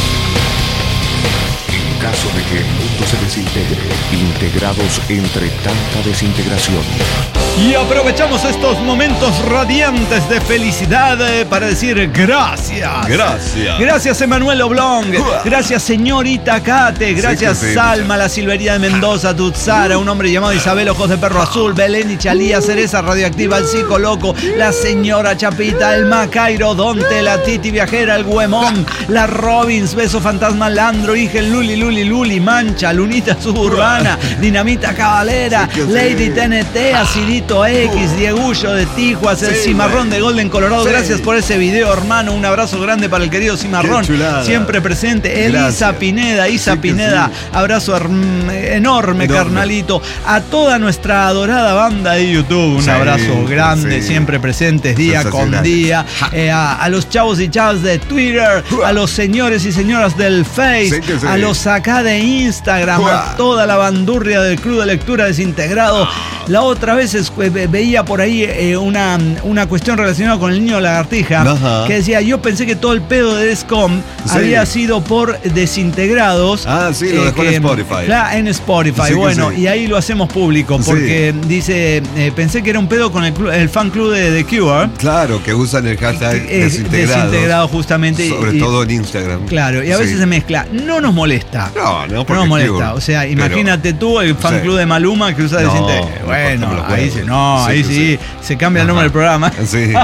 En caso de que el mundo se desintegre, integrados entre tanta desintegración. Y aprovechamos estos momentos radiantes de felicidad eh, para decir gracias. Gracias. Gracias, Emanuel Oblong. Gracias, señorita Cate. Gracias, Sí, sí, Salma, la Silvería de Mendoza, Tutzara, un hombre llamado Isabel Ojos de Perro Azul, Belén y Chalía, Cereza Radioactiva, el Psico Loco, la señora Chapita, el Macairo, Donte, la Titi Viajera, el Güemón, la Robins, Beso Fantasma, Landro, Hige, Luli, Luli, Luli, Mancha, Lunita Suburbana, Dinamita Cabalera, Sí, que sí. Lady T N T, Acidito X, Diegullo de Tijuas, el Sí, Cimarrón man. de Golden Colorado. Sí. Gracias por ese video, hermano. Un abrazo grande para el querido Cimarrón. Qué chulada. Siempre presente. Elisa Gracias. Pineda, Isa Sí que Pineda. sí. Abrazo herm- enorme, Enorme. carnalito. A toda nuestra adorada banda de YouTube. Un Sí, abrazo grande, sí. siempre presentes día con Sensacional. día. Eh, a, a los chavos y chavas de Twitter, a los señores y señoras del Face, Sí que sí. a los acá de Instagram, a toda la bandurria del Club de Lectura Desintegrado. La otra vez es- ve- veía por ahí eh, una, una cuestión relacionada con el niño lagartija. Ajá. Que decía, yo pensé que todo el pedo de Descom Sí. había sido por desintegrados. Ah, sí, lo dejó en Spotify. Claro, en Spotify. Sí que bueno, sí. y ahí lo hacemos público Sí. porque dice, eh, pensé que era un pedo con el, clu- el fan club de The Cure. Claro, que usan el hashtag Eh, desintegrado. desintegrado, justamente. Sobre y- todo en Instagram. Claro, y a veces Sí. se mezcla. No nos molesta. No, no, No porque nos molesta. Cure, O sea, pero- imagínate tú el fan Sí. club de Maluma que usa No, desintegrado. no Bueno, cortamos los ahí huevos. sí, no, Sí, ahí sí, sí, sí. se cambia el Ajá. nombre del programa. Sí.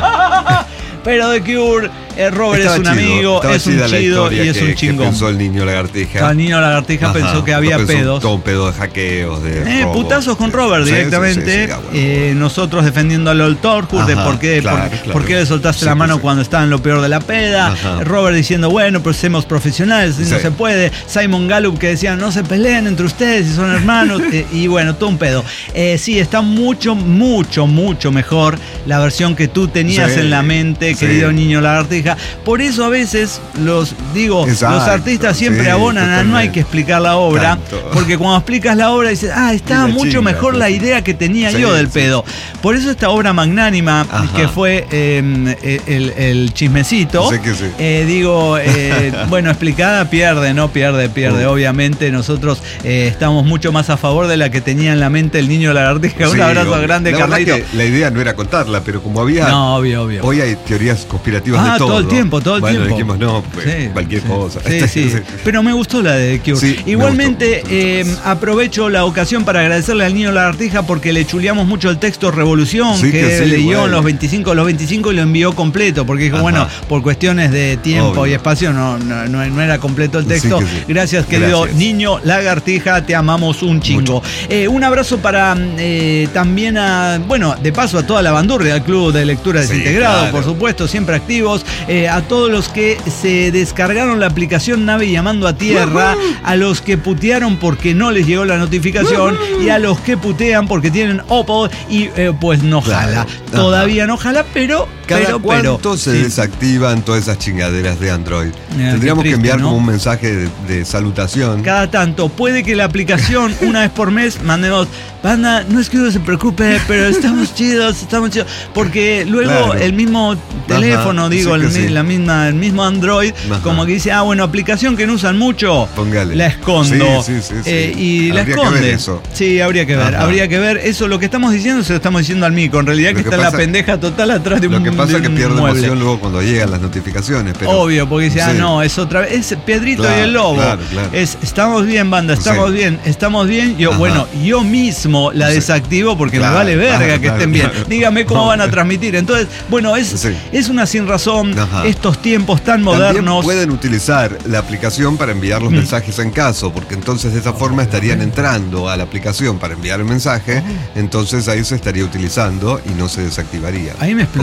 Pero The Cure, eh, Robert Estaba es un chido, amigo, estaba es un chida la chido y historia es que- un que chingón. pensó el niño lagartija. El niño lagartija Ajá, pensó que había pensó pedos. Todo un pedo de hackeos, de Eh, robos. putazos con Robert Sí, sí, directamente. sí, sí, ah, bueno. Eh, nosotros defendiendo al Old Torhur de Ajá, por qué, claro, por, claro. por qué le soltaste Sí, la sí, mano sí. cuando estaba en lo peor de la peda. Ajá. Robert diciendo, bueno, pero seamos profesionales, si no Sí. se puede. Simon Gallup que decía, no se peleen entre ustedes si son hermanos. eh, y bueno, todo un pedo. Eh, sí, está mucho, mucho, mucho mejor la versión que tú tenías Sí, en la mente, sí. querido niño lagartija. Por eso a veces los, digo, Exacto, los artistas siempre sí, abonan a no hay totalmente. que explicar la obra. Tanto. Porque cuando explicas la obra dices, ah, estaba Y la mucho chinga, mejor la sí. idea que tenía Sí, yo del sí. pedo. Por eso esta obra magnánima, Ajá. que fue eh, el, el chismecito, Sí que sí. eh, digo, eh, bueno, explicada pierde, no pierde, pierde. Uh. Obviamente nosotros eh, estamos mucho más a favor de la que tenía en la mente el niño lagartija. Un Sí, abrazo obvio. grande, La verdad Carlito. que la idea no era contarla, pero como había... No, obvio, obvio. Hoy hay teorías conspirativas Ah, de todo. todo el tiempo, todo el bueno, tiempo. dijimos, no, pues, Sí, cualquier sí. cosa. Sí, sí. Pero me gustó la de The Cure. Sí, me Igualmente, gustó, me gustó eh, aprovecho la ocasión para agradecerle al niño lagartija porque le chuleamos mucho el texto Revolución, Sí, que, que sí, leyó bueno. en los veinticinco, los veinticinco y lo envió completo, porque dijo, Ajá. bueno, por cuestiones de tiempo Obvio. y espacio no, no, no- no era completo el texto. Sí que sí. Gracias, querido Gracias. niño lagartija, te amamos un chingo. Eh, un abrazo para eh, también a, bueno, de paso a toda la bandurria del Club de Lectura Sí, Desintegrado, claro. por supuesto, siempre activos, eh, a todos los que se descargaron la aplicación Nave Llamando a Tierra, a los que putearon porque no les llegó la notificación y a los que putean porque tienen Oppo y eh, pues no Claro. jala. Ajá. Todavía no jala, pero ¿Cada pero, cuánto pero, se sí. desactivan todas esas chingaderas de Android? Mira, Tendríamos qué que enviar triste, ¿no? como un mensaje de, de salutación. Cada tanto, puede que la aplicación una vez por mes mandemos, banda, no es que uno se preocupe, pero estamos chidos, estamos chidos, porque luego Claro. el mismo teléfono, Ajá, digo, sí el, que mi- sí. la misma, el mismo Android, Ajá. como que dice, ah, bueno, aplicación que no usan mucho, Póngale. la escondo. Sí, sí, sí, sí. Eh, y la Habría que esconde. ver eso. Sí, habría que ver, Ajá. habría que ver. Eso lo que estamos diciendo se lo estamos diciendo al Mico, en realidad Lo que que está la pasa- pendeja total atrás de un Lo que pasa de es que un pierde mueble. emoción luego cuando llegan las notificaciones. Pero, Obvio, porque dice, ah, Sí. no, es otra vez, es Pedrito Claro, y el Lobo. claro, claro. Es, estamos bien, banda, estamos Sí. bien, estamos bien. Yo, Ajá. bueno, yo mismo la Sí. desactivo porque Claro, me vale verga claro, que claro, estén bien. claro. Dígame cómo van a transmitir. Entonces, bueno, es, Sí. es una sin razón, Ajá. estos tiempos tan También modernos. pueden utilizar la aplicación para enviar los mensajes en caso, porque entonces de esa forma estarían entrando a la aplicación para enviar el mensaje, entonces ahí se estaría utilizando y no se desactivaría. Ahí me explotó Ponga- la mente.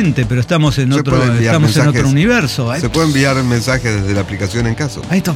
Exactamente, pero estamos en Se otro, pueden enviar estamos en mensajes. otro universo. Ahí, Se puede enviar mensajes desde la aplicación en caso. ahí está.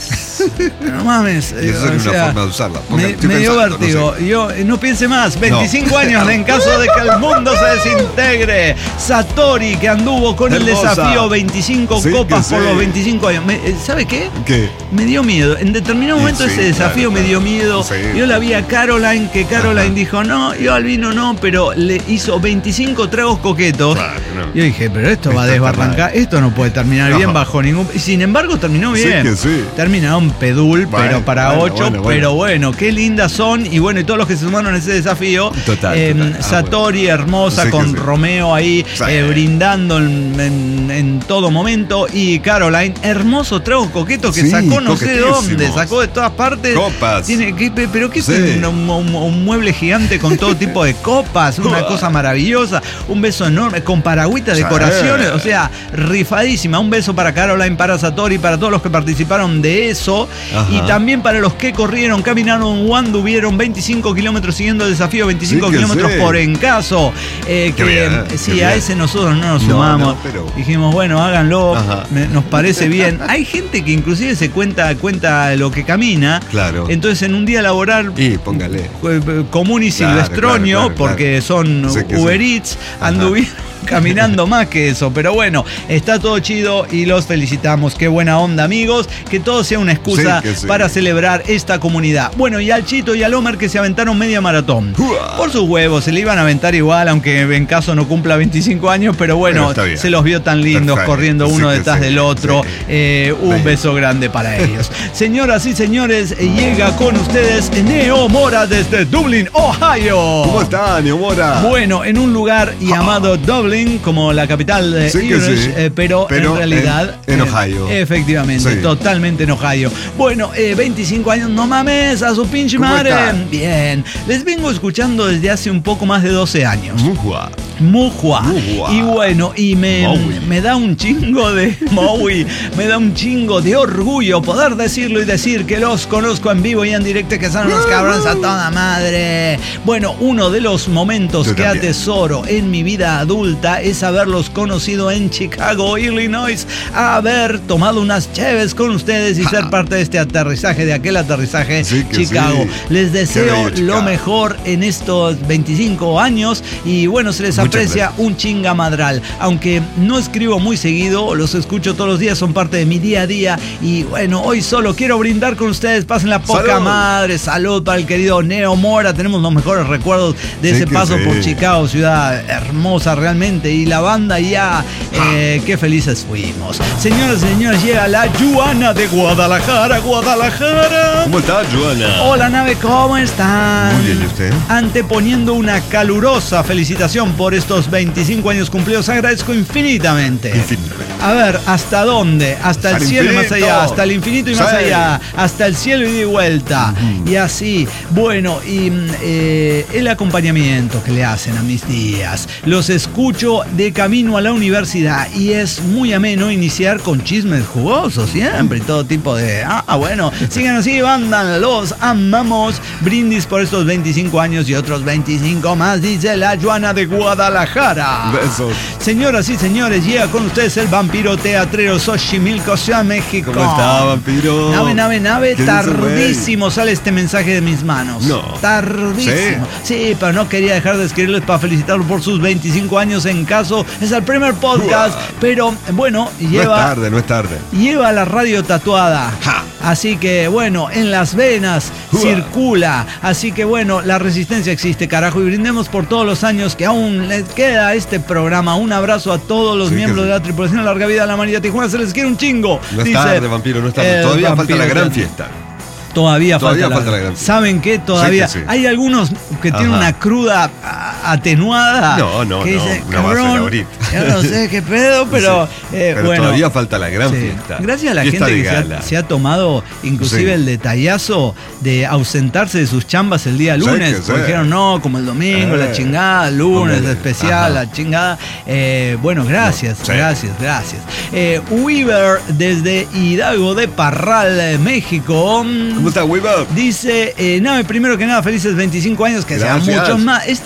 No mames. Y eso eh, es o una sea, forma de usarla. Porque Me, estoy me dio pensando, vértigo. no sé. Yo eh, no piense más. veinticinco No. años en caso de que el mundo se desintegre. Satori, que anduvo con el Hermosa. desafío veinticinco Sí, copas que por sí. los veinticinco años. Me- eh, ¿Sabe qué? ¿Qué? Me dio miedo. En determinado Y momento sí, ese desafío claro, me dio claro. miedo. Sí. Yo la vi a Caroline, que Caroline Ajá. dijo, no, yo al vino no, pero le hizo veinticinco tragos coquetos. Claro, no. Yo dije, pero esto va a Esto está desbarrancar, mal. esto no puede terminar No. bien bajo ningún... Y sin embargo terminó Sí bien. que sí. Terminó un pedul, Bueno, pero para bueno, ocho, bueno, bueno. pero bueno, qué lindas son. Y bueno, y todos los que se sumaron a ese desafío. Total, eh, total. Ah, Satori, hermosa, Sí que con sí. Romeo ahí, Sí. eh, brindando en, en- en todo momento. Y Caroline, hermoso trago coqueto que Sí, sacó no sé coquetísimos. dónde, sacó de todas partes. Copas. Tiene, ¿qué- pero qué Sí. es un, un- un mueble gigante con todo tipo de copas, una cosa maravillosa, un beso enorme, con paragüita, Sí. decoraciones, o sea, rifadísima. Un beso para Caroline, para Satori, para todos los que participaron de eso. Ajá. Y también para los que corrieron, caminaron, anduvieron veinticinco kilómetros siguiendo el desafío, veinticinco Sí que kilómetros sí. por encaso. Eh, Qué que bien, sí, qué a bien. ese nosotros no nos No, sumamos. no, pero- Dijimos, bueno, háganlo, Ajá. me- nos parece bien. Hay gente que inclusive se cuenta, cuenta lo que camina. Claro. Entonces en un día laboral Y póngale. eh, común y Claro, silvestronio, claro, claro, porque son Sí que Uber sí. Eats, anduvieron caminando más que eso. Pero bueno, está todo chido y los felicitamos. Qué buena onda, amigos. Que todo sea una excusa Sí que sí. para celebrar esta comunidad. Bueno, y al Chito y al Homer que se aventaron media maratón. Uah. Por sus huevos, se le iban a aventar igual, aunque en caso no cumpla veinticinco años, pero bueno, Pero está bien. se los vio tan lindos Perfecto, corriendo sí uno que detrás sí, del otro. sí. Eh, un Bien. beso grande para ellos. Señoras y señores, llega con ustedes Neo Mora desde Dublín, Ohio. ¿Cómo está, Neomora? Bueno, en un lugar llamado Dublin, como la capital de Sí que Irish, sí. eh, pero, Pero en realidad... en- en eh, Ohio. efectivamente, Sí. totalmente en Ohio. Bueno, eh, veinticinco años, no mames, a su pinche ¿Cómo madre. están? Bien, les vengo escuchando desde hace un poco más de doce años. Mujua. Mujua. Mujua. Y bueno, y me, Maui. me da un chingo de Maui, me da un chingo de orgullo poder decirlo y decir que los conozco en vivo y en directo, que son unos cabrones a toda madre. Bueno, uno de los momentos Yo que también. atesoro en mi vida adulta es haberlos conocido en Chicago, Illinois, haber tomado unas cheves con ustedes y ser parte de este aterrizaje, de aquel aterrizaje Sí que Chicago. sí. Les deseo bello lo Chicago. mejor en estos veinticinco años y bueno, se les Muchas aprecia gracias. un chingamadral. Aunque no escribo muy seguido, los escucho todos los días, son parte de mi día a día. Y bueno, hoy solo quiero brindar con ustedes. Pasen la poca ¡Salud! madre. Salud para el querido Neo Mora. Tenemos los mejores recuerdos de Sí ese que paso sí. por Chicago, ciudad hermosa realmente. Y la banda ya, eh, qué felices fuimos. Señoras y señores, llega la Joana de Guadalajara, Guadalajara. ¿Cómo está, Joana? Hola, nave, ¿cómo están? Muy bien, ¿y usted? Anteponiendo una calurosa felicitación por estos veinticinco años cumplidos, agradezco infinitamente. Infinitamente. A ver, ¿hasta dónde? Hasta el Al cielo y más infinito. allá, hasta el infinito y más Sí. allá, hasta el cielo y de vuelta. Y así, bueno, y mm, eh, el acompañamiento que le hacen a mis días. Los escucho de camino a la universidad y es muy ameno iniciar con chismes jugosos siempre y todo tipo de... Ah, bueno, sigan así, banda, los amamos. Brindis por estos veinticinco años y otros veinticinco más, dice la Joana de Guadalajara. Besos. Señoras y señores, llega con ustedes el vampiro teatrero Xochimilco, Ciudad de México. ¿Cómo está, vampiro? Nave, nave, nave, ¿Qué dice, tardísimo sale este mensaje de mis manos. No. Tardísimo. Sí, pero no quería dejar de escribirles para felicitarlo por sus veinticinco años en caso. Es el primer podcast, Uah. pero bueno, No es lleva... tarde, no es tarde. Lleva la radio tatuada. Ja. Así que bueno, en las venas Uah. circula. Así que bueno, la resistencia existe, carajo. Y brindemos por todos los años que aún les queda a este programa. Un abrazo a todos los Sí, que miembros sí. de la tripulación. Larga vida a la María Tijuana. Se les quiere un chingo. No es dice tarde, vampiro, no es tarde. el Todavía falta vampiro la gran teatro. fiesta. Todavía, Todavía falta, falta la, la gran fiesta. ¿Saben qué? Todavía. Sí que sí. Hay algunos que tienen Ajá. una cruda a- atenuada. No, no, que no, dicen, no va a ser "Cabrón, ahorita". yo no sé qué pedo, pero, Sí. eh, Pero bueno. todavía falta la gran Sí. fiesta. Gracias a la Fiesta gente de que se gala. ha, se ha tomado inclusive Sí. el detallazo de ausentarse de sus chambas el día Sí, lunes. que sí. Porque dijeron, no, como el domingo, Eh. la chingada, lunes, Póngale. especial, Ajá. la chingada. Eh, bueno, gracias, No, sí. gracias, gracias. Eh, Weaver desde Hidalgo de Parral, eh, México. ¿Cómo está, Weaver? Dice, eh, nave, primero que nada, felices veinticinco años, que sean Gracias. muchos más. Este es mi segundo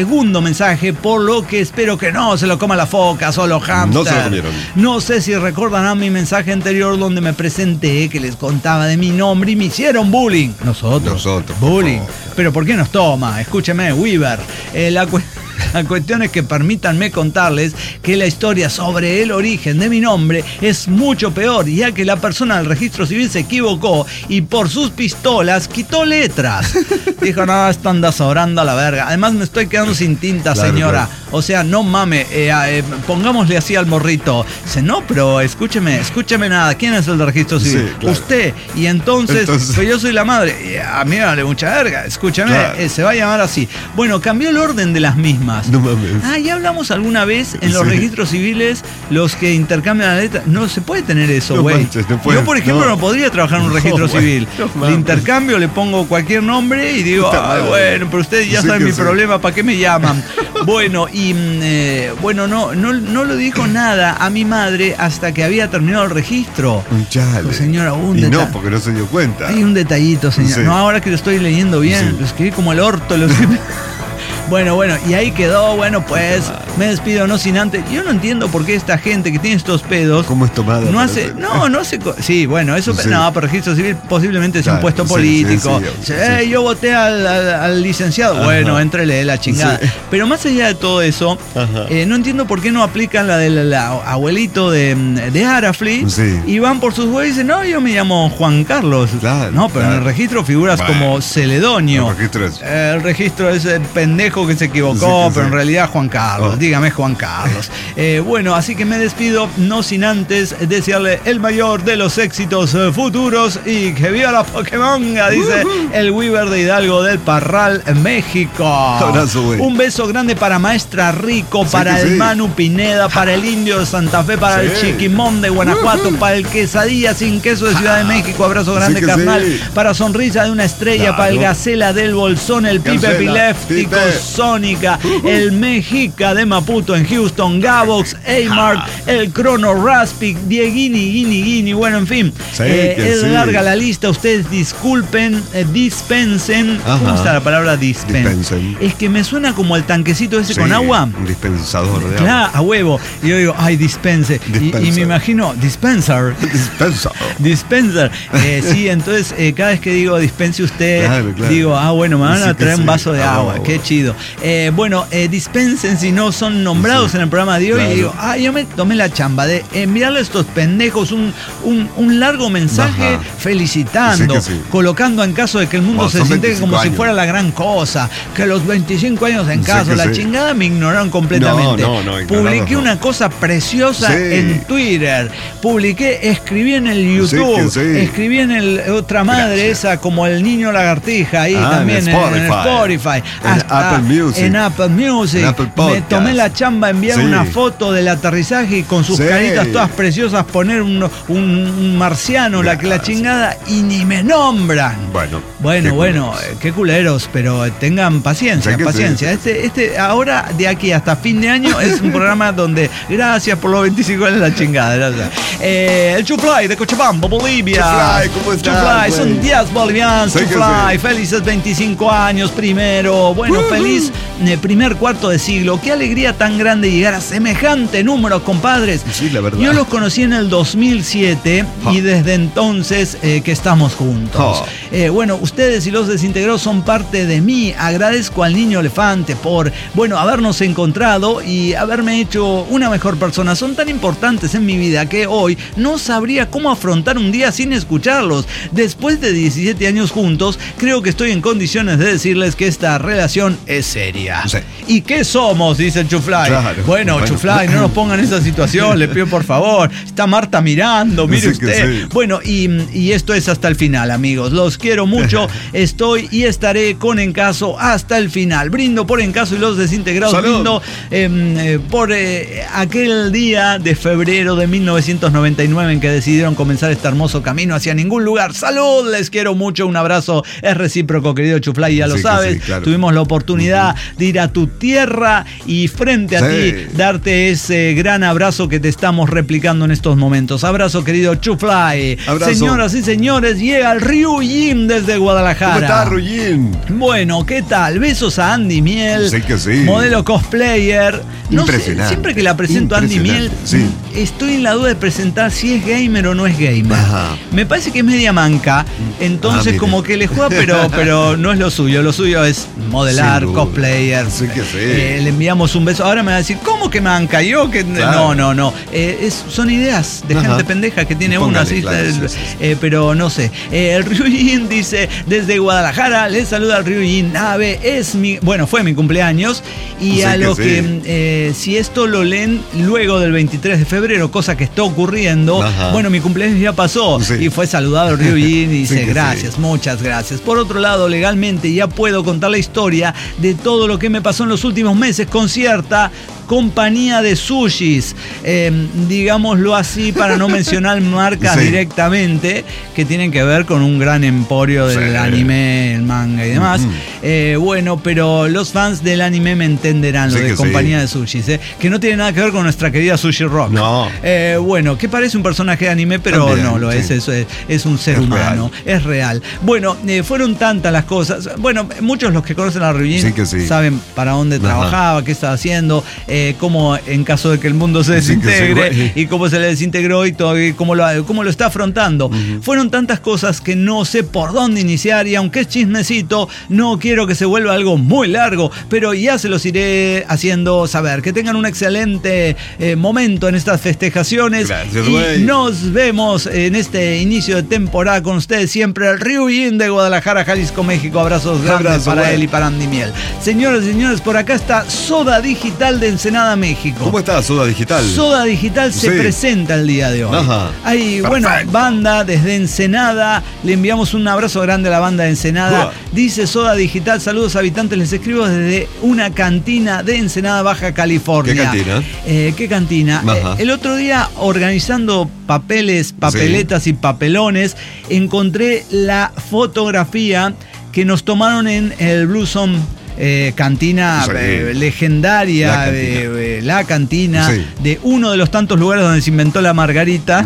segundo mensaje, por lo que espero que no se lo coma la foca, solo hamster. No se lo comieron. No sé si recordarán mi mensaje anterior donde me presenté, que les contaba de mi nombre y me hicieron bullying. Nosotros. Nosotros. por Bullying. favor. Pero ¿por qué nos toma? Escúcheme, Weaver. Eh, la cuestión... La cuestión es que permítanme contarles que la historia sobre el origen de mi nombre es mucho peor, ya que la persona del registro civil se equivocó y por sus pistolas quitó letras. Dijo, no, esto anda sobrando a la verga. Además me estoy quedando sin tinta, Claro, señora. claro. O sea, no mame, eh, eh, pongámosle así al morrito. Dice, no, pero escúcheme, escúcheme nada. ¿Quién es el del registro civil? Sí, claro. Usted. Y entonces, Entonces- pues yo soy la madre. Y a mí me vale mucha verga. Escúchame, Claro. eh, se va a llamar así. Bueno, cambió el orden de las mismas. No mames. Ah, ya hablamos alguna vez en los Sí. registros civiles, los que intercambian la letra. No se puede tener eso, No güey. manches, no puede, Yo, por ejemplo, no, no. podría trabajar en un No, registro güey, civil. no Le mames. intercambio, le pongo cualquier nombre y digo, Puta ay, madre. bueno, pero ustedes ya Sí saben que mi sí. problema, ¿para qué me llaman? Bueno, y mm, eh, bueno, no, no, no le dijo nada a mi madre hasta que había terminado el registro. Un chale. Pues, señora, un Y no, deta- porque no se dio cuenta. Hay un detallito, señor. Sí. No, ahora que lo estoy leyendo bien, Sí. lo escribí como el orto, lo escribí. Bueno, bueno, y ahí quedó, bueno, pues me despido, no sin antes. Yo no entiendo por qué esta gente que tiene estos pedos ¿Cómo es tomada? no parece? hace, no, no hace, co- sí, bueno, eso, Sí. no, pero registro civil posiblemente sea un Claro, puesto sí, político. sí, sí, Dice, sí. "Eh, yo voté al, al- al licenciado, Ajá. bueno, entrele la chingada. Sí. Pero más allá de todo eso, Ajá. eh, no entiendo por qué no aplican la del la abuelito de, de Arafli Sí. y van por sus huevos y dicen, no, yo me llamo Juan Carlos. Claro, no, pero en claro. el registro figuras Bueno, como Celedonio. el registro es- Eh, El registro es el pendejo que se equivocó, Sí, que pero sí. en realidad Juan Carlos. Oh. Dígame Juan Carlos. Eh, bueno, así que me despido, no sin antes desearle el mayor de los éxitos eh, futuros y que viva la Pokémonga, dice el Weaver de Hidalgo del Parral, México. Abrazo, güey. Un beso grande para Maestra Rico, Sí para que el sí. Manu Pineda, para el Indio de Santa Fe, para el Sí. Chiquimón de Guanajuato, para el Quesadilla sin queso de Ciudad de México. Abrazo Sí grande, que carnal. sí. Para Sonrisa de una estrella, Claro. para el Gacela del Bolsón, el Pipe Gacela, Epiléptico, Pipe. Sónica, el Mexica de Maputo en Houston, Gabox, Aymar, el Crono Raspic, Dieguini, Guini, Guini, bueno, en fin. Sí, Eh, que es sí. larga la lista, ustedes disculpen, eh, dispensen. ¿Cómo Ajá. está la palabra dispen? Dispensen. Es que me suena como el tanquecito ese Sí, con agua. Un dispensador de agua. Claro, a huevo. Y yo digo, ay, dispense. Y, y Dispenser. me imagino, dispenser. Dispensador. Dispenser. Eh, sí, entonces eh, cada vez que digo dispense usted, Claro, claro. digo, ah, bueno, me van Sí a que traer un sí. vaso de Ah, agua. bueno, Qué bueno. chido. Eh, bueno, eh, dispensen si no son nombrados Sí. en el programa de hoy. Claro. Y digo, ah, yo me tomé la chamba de enviarle a estos pendejos un, un, un largo mensaje Ajá. felicitando, Sí que sí. colocando en caso de que el mundo Bueno, se son siente como veinticinco si años. fuera la gran cosa, que los veinticinco años en Sí caso, que la sí. chingada me ignoraron completamente. No, no, no, ignorados Publiqué no. una cosa preciosa Sí. en Twitter, publiqué, escribí en el YouTube, Sí que sí. escribí en el otra madre Gracias. esa como el niño lagartija ahí Ah, también en en, en Spotify. Spotify, En Apple Music. en Apple Music. En Apple Me Podcast. tomé la chamba, enviar Sí. una foto del aterrizaje y con sus Sí. caritas todas preciosas poner un, un- un marciano, la que la Gracias. chingada y ni me nombran. Bueno. Bueno, qué bueno, culeros. eh, qué culeros, pero tengan paciencia, Sí que paciencia. sí. Este, este, ahora de aquí hasta fin de año es un programa donde gracias por los veinticinco años la chingada. Gracias. Eh, el Chuflay de Cochabamba, Bolivia. Chuflay, ¿cómo estás, Chuflay, son güey? días bolivianos, Sí que Chuflay. sí. Felices veinticinco años primero. Bueno, feliz eh, primer cuarto de siglo. Qué alegría tan grande llegar a semejante número, compadres. Sí, la verdad. Yo los conocí en el dos mil siete y Ja. desde entonces eh, que estamos juntos. Ja. Eh, bueno, ustedes y los desintegrados son parte de mí. Agradezco al niño elefante por, bueno, habernos encontrado y haberme hecho una mejor persona. Son tan importantes en mi vida que hoy no sabría cómo afrontar un día sin escucharlos. Después de diecisiete años juntos, creo que estoy en condiciones de decirles que esta relación es seria. Sí. ¿Y qué somos? Dice el Chuflay. Claro. Bueno, Bueno. Chuflay, no nos pongan en esa situación, le pido por favor. Está Marta mirando, mire Sí que usted. sí. Bueno, y, y esto es hasta el final, amigos. Los quiero mucho. Estoy y estaré con Encaso hasta el final. Brindo por Encaso y los desintegrados. Salud. Brindo eh, eh, por eh, aquel día de febrero de mil novecientos noventa y nueve en que decidieron comenzar este hermoso camino hacia ningún lugar. ¡Salud! Les quiero mucho. Un abrazo. Es recíproco, querido Chuflay, ya lo Sí que sabes. sí, claro. Tuvimos la oportunidad oportunidad de ir a tu tierra y frente a Sí. ti darte ese gran abrazo que te estamos replicando en estos momentos. Abrazo, querido Chufly. Abrazo. Señoras y señores, llega el Ryujin desde Guadalajara. ¿Cómo estás, Ryujin? Bueno, ¿qué tal? Besos a Andy Miel, Sí que sí. modelo cosplayer. No sé, Impresionante. siempre que la presento a Andy Miel, Impresionante, sí. estoy en la duda de presentar si es gamer o no es gamer. Ajá. Me parece que es media manca, entonces Ah, mire. como que le juega, pero, pero no es lo suyo. Lo suyo es modelar, Sin duda. cosplayer. Sí que sí. Eh, le enviamos un beso. Ahora me va a decir, ¿cómo que manca? Yo que Claro. no, no, no. Eh, es- son ideas de Ajá. gente pendeja que tiene una Póngale, así, claro, eh, sí, sí, sí. eh, pero no sé. Eh, el Ryujin dice, desde Guadalajara, le saluda al Ryujin Nave, es mi, bueno, fue mi cumpleaños, y Sí a que lo sí. que, eh, si esto lo leen luego del veintitrés de febrero, cosa que está ocurriendo, Ajá. bueno, mi cumpleaños ya pasó, Sí. y fue saludado al Ryujin y Sí dice, que gracias, sí. muchas gracias. Por otro lado, legalmente ya puedo contar la historia de todo lo que me pasó en los últimos meses con cierta compañía de sushis, eh, digámoslo así para no mencionar marcas Sí. directamente, que tienen que ver con un gran emporio del Sí. anime, el manga y demás. Ujú. Eh, bueno, pero los fans del anime me entenderán lo Sí de que compañía sí. de sushis, eh, que no tiene nada que ver con nuestra querida Sushi Rock. No. Eh, bueno, que parece un personaje de anime, pero También, no lo es, sí. es, es, es un ser Es humano, es real. Bueno, eh, fueron tantas las cosas. Bueno, muchos los que conocen a Ryujin Sí que sí. saben para dónde Ajá. trabajaba, qué estaba haciendo, eh, cómo en caso de que el mundo se Sí que sí, desintegre güey. y cómo se le desintegró y todo, y cómo lo, cómo lo está afrontando. Fueron tantas cosas que no sé por dónde iniciar, y aunque es chismecito, no quiero que se vuelva algo muy largo, pero ya se los iré haciendo saber. Que tengan un excelente eh, momento en estas festejaciones. Gracias, y güey. nos vemos en este inicio de temporada con ustedes siempre, el Ryujin de Guadalajara, Jalisco, México. Abrazos grandes Abrazo, para güey. él y para Andy Miel. Señores y señores, por acá está Soda Digital de Ensenada, México. ¿Cómo estás, Soda Digital? Soda Digital se Sí. presenta el día de hoy. Ajá. Hay, bueno, Perfecto. banda desde Ensenada. Le enviamos un abrazo grande a la banda de Ensenada. Uah. Dice Soda Digital, saludos habitantes, les escribo desde una cantina de Ensenada, Baja California. ¿Qué cantina? Eh, ¿Qué cantina? Ajá. Eh, el otro día, organizando papeles, papeletas y papelones, encontré la fotografía que nos tomaron en el Blue Zone, eh, cantina Sí. eh, legendaria, La cantina. de, eh, la cantina Sí. de uno de los tantos lugares donde se inventó la margarita,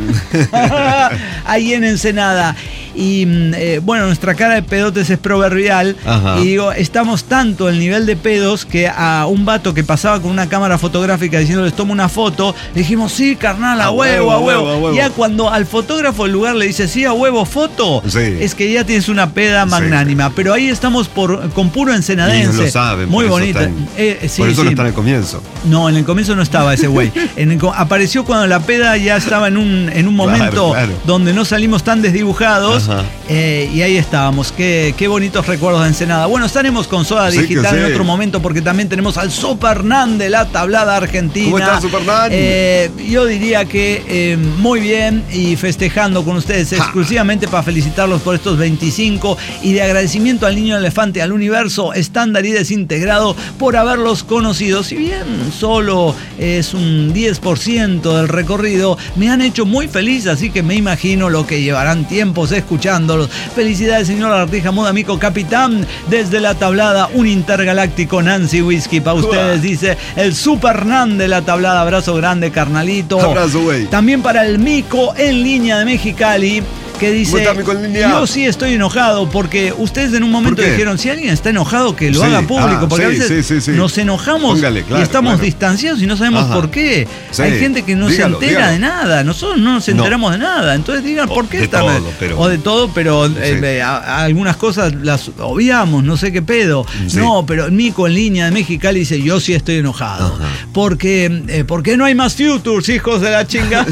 ahí en Ensenada. Y mm, eh, bueno, nuestra cara de pedotes es proverbial. Ajá. Y digo, estamos tanto el nivel de pedos que a un vato que pasaba con una cámara fotográfica diciéndoles toma una foto, le dijimos, sí, carnal, a, A huevo, huevo, a a huevo. huevo, a huevo. Ya cuando al fotógrafo del lugar le dice, sí, a huevo, foto, Sí. es que ya tienes una peda magnánima. Pero ahí estamos por, con puro ensenadense. Ellos lo saben. Muy por eso bonita. están- Eh, eh, sí, por eso sí. no están al comienzo. No, en el comienzo no estaba ese güey. En el co- apareció cuando la peda ya estaba en un, en un Claro, momento claro. donde no salimos tan desdibujados. Ajá. eh, y ahí estábamos. Qué, qué bonitos recuerdos de Ensenada. Bueno, estaremos con Soda Sí que Digital en sí. otro momento porque también tenemos al Supernán de la tablada argentina. ¿Cómo estás, Supernán? Eh, yo diría que eh, muy bien y festejando con ustedes Ja. exclusivamente para felicitarlos por estos veinticinco y de agradecimiento al niño elefante, al universo estándar y desintegrado por haberlos conocido. Si bien solo es un diez por ciento del recorrido, me han hecho muy feliz, así que me imagino lo que llevarán tiempos escuchándolos. Felicidades, señor Artija Moda, amigo capitán, desde la tablada, un intergaláctico Nancy Whiskey para ustedes, dice el Supernán de la tablada. Abrazo grande, carnalito. Abrazo, güey. También para el Mico en línea de Mexicali, que dice, ¿Cómo está, Mico en línea? yo sí estoy enojado porque ustedes en un momento ¿Por qué? dijeron, si alguien está enojado, que lo Sí, haga público, ah, porque a sí, veces sí, sí, sí. nos enojamos Póngale, claro, y estamos claro. distanciados y no sabemos Ajá. por qué. Sí. Hay gente que no Dígalo, se entera dígalo. de nada, nosotros no nos No. enteramos de nada, entonces digan por qué de están- todo, pero- o de todo, pero eh, Sí. eh, a- a algunas cosas las obviamos, no sé qué pedo. Sí. No, pero el Mico en línea de Mexicali dice, yo sí estoy enojado. Ajá. Porque, eh, porque no hay más futures, hijos de la chinga.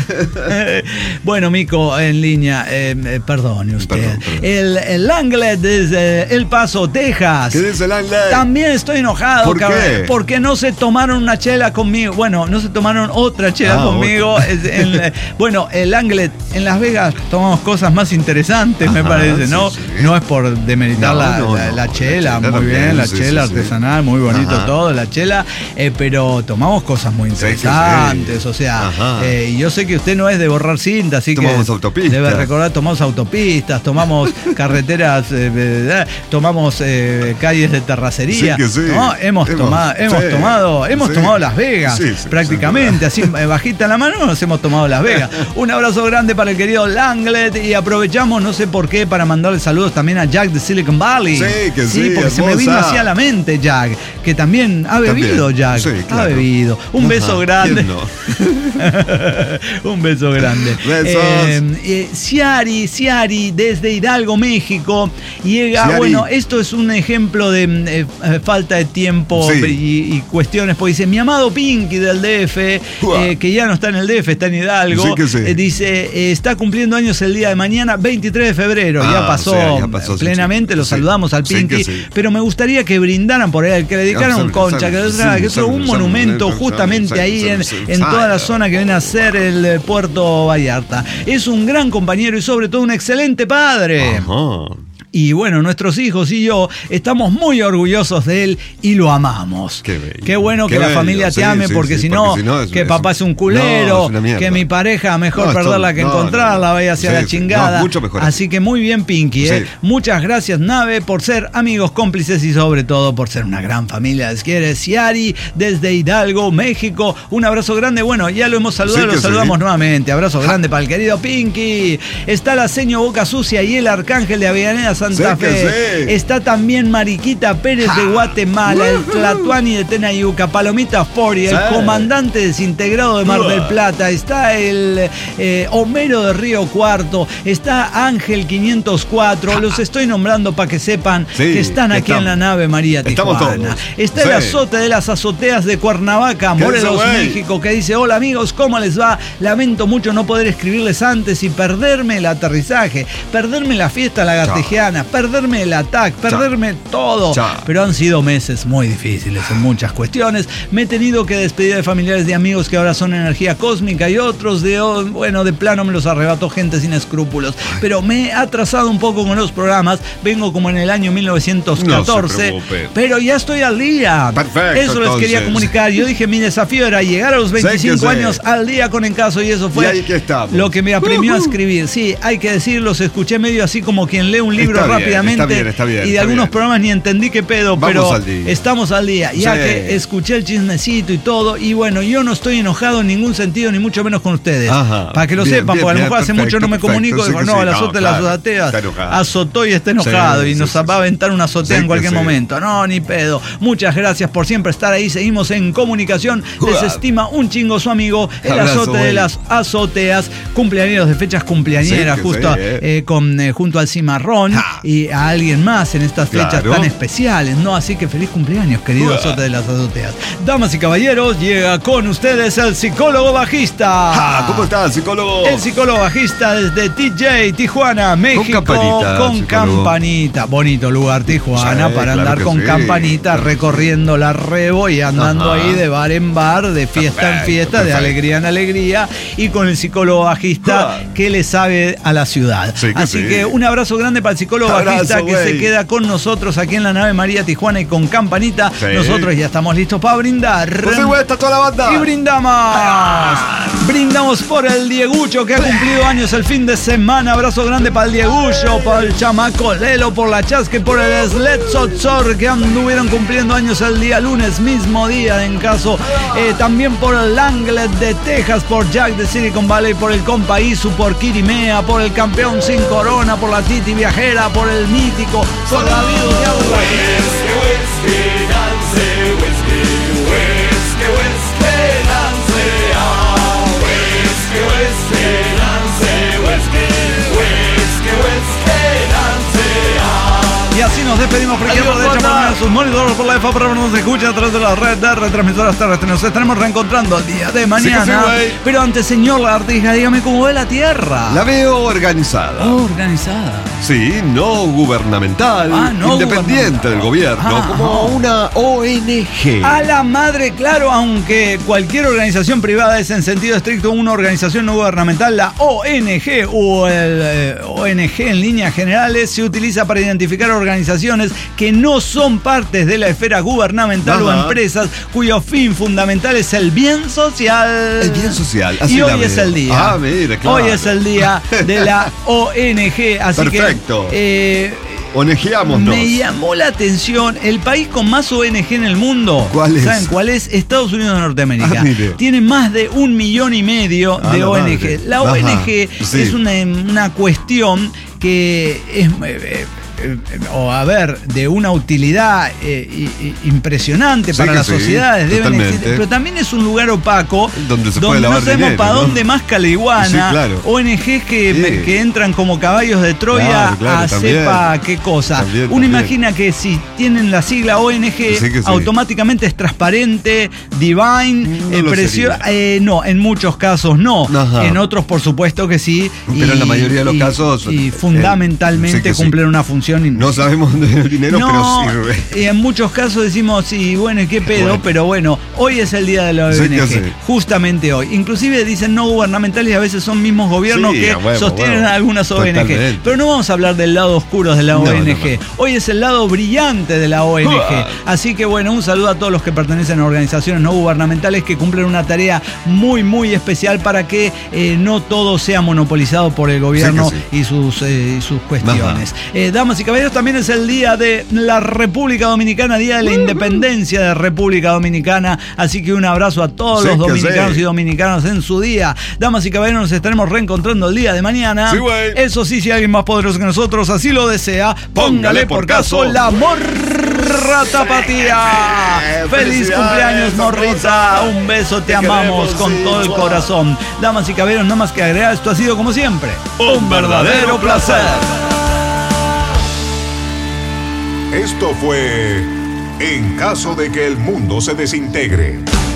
Bueno, Mico en línea, eh, eh, perdone usted. Perdón, perdón. El, el Langlet desde El Paso, Texas. ¿Qué dice el Angler? También estoy enojado, ¿Por cabrón, qué? porque no se tomaron una chela conmigo. Bueno, no se tomaron otra chela Ah, conmigo. otra. Es- en- bueno, el Anglet en Las Vegas tomamos cosas más interesantes, me Ajá, parece, ¿no? sí, sí. No es por demeritar No, la, no, la- no, la la chela, chela muy también, bien, la sí, chela sí, sí. artesanal, muy bonito Ajá. todo, la chela, eh, pero tomamos cosas muy Sí, sí, sí. interesantes, o sea, Ajá. eh, y yo sé que usted no es de borrar cinta, así Tomamos que autopista. debe recordar, tomamos tomamos autopistas, tomamos carreteras, eh, eh, tomamos eh, calles de terracería. Sí que sí. ¿no? Hemos, Hemos, tomado, hemos sí, tomado, hemos sí. tomado Las Vegas, Sí, sí, prácticamente, así eh, bajita en la mano nos hemos tomado Las Vegas. Un abrazo grande para el querido Langlet y aprovechamos, no sé por qué, para mandarle saludos también a Jack de Silicon Valley. Sí, que sí, porque se me hermosa. vino así a la mente Jack, que también ha bebido También. Jack, Sí, claro. ha bebido. Un Ajá, beso grande. ¿quién no? Un beso grande. Besos. Eh, eh, Ciari, Ciari, desde Hidalgo, México, llega. Ciari. Bueno, esto es un ejemplo de eh, eh, falta de tiempo Sí. y, y cuestiones, porque dice: mi amado Pinky del D F, Uah. eh, que ya no está en el D F, está en Hidalgo, Sí que sí. eh, dice: eh, está cumpliendo años el día de mañana, veintitrés de febrero. Ah, ya pasó, o sea, ya pasó, sí, plenamente, sí. lo Sí. saludamos al Sí Pinky, que sí. pero me gustaría que brindaran por él, que le dedicaran un concha, que le dedicaran- que es un monumento justamente ahí en, en toda la zona que viene a ser el eh, Puerto Vallarta. Es un gran compañero y sobre todo un excelente padre. Ajá. Y bueno, nuestros hijos y yo estamos muy orgullosos de él y lo amamos. Qué bello. Qué bueno Qué que la bello, familia te sí, ame, sí, porque sí, si porque no, si no es- que es papá un- es un culero, no, es una mierda. que mi pareja mejor No, esto- perderla que no, encontrarla, no, no. vaya hacia Sí, la sí. chingada. No, mucho mejor así. Así que muy bien, Pinky. ¿eh? Sí. Muchas gracias, Nave, por ser amigos, cómplices y sobre todo por ser una gran familia. Si quieres, Ciari, desde Hidalgo, México. Un abrazo grande. Bueno, ya lo hemos saludado, Sí lo que saludamos sí. nuevamente. Abrazo grande para el querido Pinky. Está la seño Boca Sucia y el Arcángel de Avellaneda Santa Sí que Fe. sí. Está también Mariquita Pérez de Guatemala, el Tlatuani de Tenayuca, Palomita Fori, el Sí. comandante desintegrado de Mar del Plata, está el eh, Homero de Río Cuarto, está Ángel quinientos cuatro, los estoy nombrando para que sepan Sí, que están aquí estamos. en la nave María Estamos Tijuana. todos. Está Sí. el azote de las azoteas de Cuernavaca, ¿Qué Morelos, dice, güey? México, que dice: hola amigos, ¿cómo les va? Lamento mucho no poder escribirles antes y perderme el aterrizaje, perderme la fiesta lagartijiana, perderme el ataque, perderme todo. Chao. Pero han sido meses muy difíciles en muchas cuestiones. Me he tenido que despedir de familiares, de amigos que ahora son energía cósmica y otros de, oh, bueno, de plano me los arrebató gente sin escrúpulos. Pero me he atrasado un poco con los programas. Vengo como en el año mil novecientos catorce. No se preocupe. Pero ya estoy al día. Perfecto, Eso les quería entonces. comunicar. Yo dije, mi desafío era llegar a los veinticinco sí. años al día con Encaso y eso fue Y ahí que estamos. lo que me apremió a Uh-huh. escribir. Sí, hay que decirlo, se escuché medio así como quien lee un libro Está bien, rápidamente. está bien, está bien, y de está algunos bien. programas ni entendí qué pedo, Vamos pero al día. estamos al día. Ya Sí. que escuché el chismecito y todo. Y bueno, yo no estoy enojado en ningún sentido, ni mucho menos con ustedes. Ajá. Para que lo Bien, sepan, bien, porque a lo bien, mejor hace perfecto, mucho no me perfecto. comunico. Sí Digo, que no, sí, el no, azote de las claro, azoteas está enojado. azotó y está enojado. Sí, y sí, nos sí, va a sí. aventar una azotea Sí en que cualquier sí. momento. No, ni pedo. Muchas gracias por siempre estar ahí. Seguimos en comunicación. Les Uah. estima un chingo su amigo, el Abrazo, azote de güey. las azoteas. Cumpleaños de fechas cumpleañeras, Sí que justo sí, eh. eh, con, eh, junto al Cimarrón Ja. y a alguien más en estas fechas Claro. tan especiales, ¿no? Así que feliz cumpleaños, querido Uah. azote de las azoteas. Damas y caballeros, llega con ustedes el psicólogo bajista. Ah, ¿cómo estás, psicólogo? El psicólogo bajista desde T J, Tijuana, México, campanita, con psicólogo. campanita. Bonito lugar, Tijuana, Sí, para claro andar que con sí. campanita, recorriendo la Rebo y andando Ajá. ahí de bar en bar, de fiesta en Perfecto, fiesta, de perfecto. alegría en alegría, y con el psicólogo bajista Ah. que le sabe a la ciudad. Sí que Así sí. que un abrazo grande para el psicólogo Abrazo, bajista que güey. se queda con nosotros aquí en la nave María Tijuana y con campanita. Sí. Nosotros ya estamos listos para brindar. Por supuesto, toda la banda. Y brindamos. Brindamos por el Diegucho que ha cumplido años el fin de semana. Abrazo grande para el Diegucho, para el chamaco Lelo, por la Chasque, por el Sled Sotzor que anduvieron cumpliendo años el día lunes, mismo día en caso. Eh, también por el Langlet de Texas, por Jack de Silicon Valley, por el Compa Isu, por Kirimea, por el campeón sin corona, por la Titi Viajera, por el mítico, por David de Agua. Y así nos despedimos por izquierda, por derecha, por medio de sus monitores, por la F A, por nos escucha a través de la red de retransmisoras terrestres. Nos estaremos reencontrando el día de mañana. Sí que sí, güey. Pero antes, señor Lagartija, dígame cómo ve la Tierra. La veo organizada. Organizada. Sí, no gubernamental, Ah, no independiente gubernamental. del gobierno, Ah, como ah. una O N G. A la madre, claro, aunque cualquier organización privada es en sentido estricto una organización no gubernamental, la O N G o el eh, O N G en líneas generales se utiliza para identificar organizaciones organizaciones que no son partes de la esfera gubernamental Ajá. o empresas cuyo fin fundamental es el bien social. El bien social. Así Y la hoy es veo. el día. Ah, mira, claro. Hoy es el día de la O N G. Así Perfecto. que. Eh, Onejeámonos. Me llamó la atención el país con más O N G en el mundo. ¿Cuál es? ¿Saben cuál es? Estados Unidos de Norteamérica. Ah, mire. Tiene más de un millón y medio Ah, de la O N G. madre. La Ajá. O N G Sí. es una, una cuestión que es... eh, eh, o a ver, de una utilidad eh, i- i- impresionante Sí para que las sí, sociedades, deben totalmente. existir, pero también es un lugar opaco Donde se puede donde lavar no sabemos dinero, para ¿no? dónde más caliguana, Sí, claro. O N Ges que, Sí. que entran como caballos de Troya Claro, claro, a también. sepa qué cosa. También, Uno también. imagina que si tienen la sigla O N G, Sí que sí. automáticamente es transparente, divine, No eh, lo precio- sería. eh, no, en muchos casos no. Ajá. En otros, por supuesto que sí. Pero en la mayoría de los y- casos, Y eh, fundamentalmente sí que sí. cumplen una función. in- No sabemos dónde viene el dinero, no, pero sirve. y en muchos casos decimos, sí, bueno, ¿y qué pedo? Bueno. Pero bueno, hoy es el día de la Sí, O N G, que sí. justamente hoy. Inclusive dicen no gubernamentales y a veces son mismos gobiernos Sí, que a huevo, sostienen huevo. algunas O N G. Totalmente. Pero no vamos a hablar del lado oscuro de la No, O N G. no, no. Hoy es el lado brillante de la O N G. Así que bueno, un saludo a todos los que pertenecen a organizaciones no gubernamentales que cumplen una tarea muy, muy especial para que eh, no todo sea monopolizado por el gobierno Sí que y sus, eh, y sus cuestiones. Eh, damas y caballeros, también es el día de la República Dominicana, día de la independencia de República Dominicana. Así que un abrazo a todos Sí los que dominicanos sí. y dominicanas en su día. Damas y caballeros, nos estaremos reencontrando el día de mañana. Sí, güey. Eso sí, si alguien más poderoso que nosotros así lo desea, póngale por caso la morra tapatía. Eh, Feliz felicidades, cumpleaños, morrita. Rosa. Un beso, te, Te amamos queremos, con sí, todo el chua. corazón. Damas y caballeros, nada más que agregar, esto ha sido como siempre Un verdadero placer. Esto fue En caso de que el mundo se desintegre.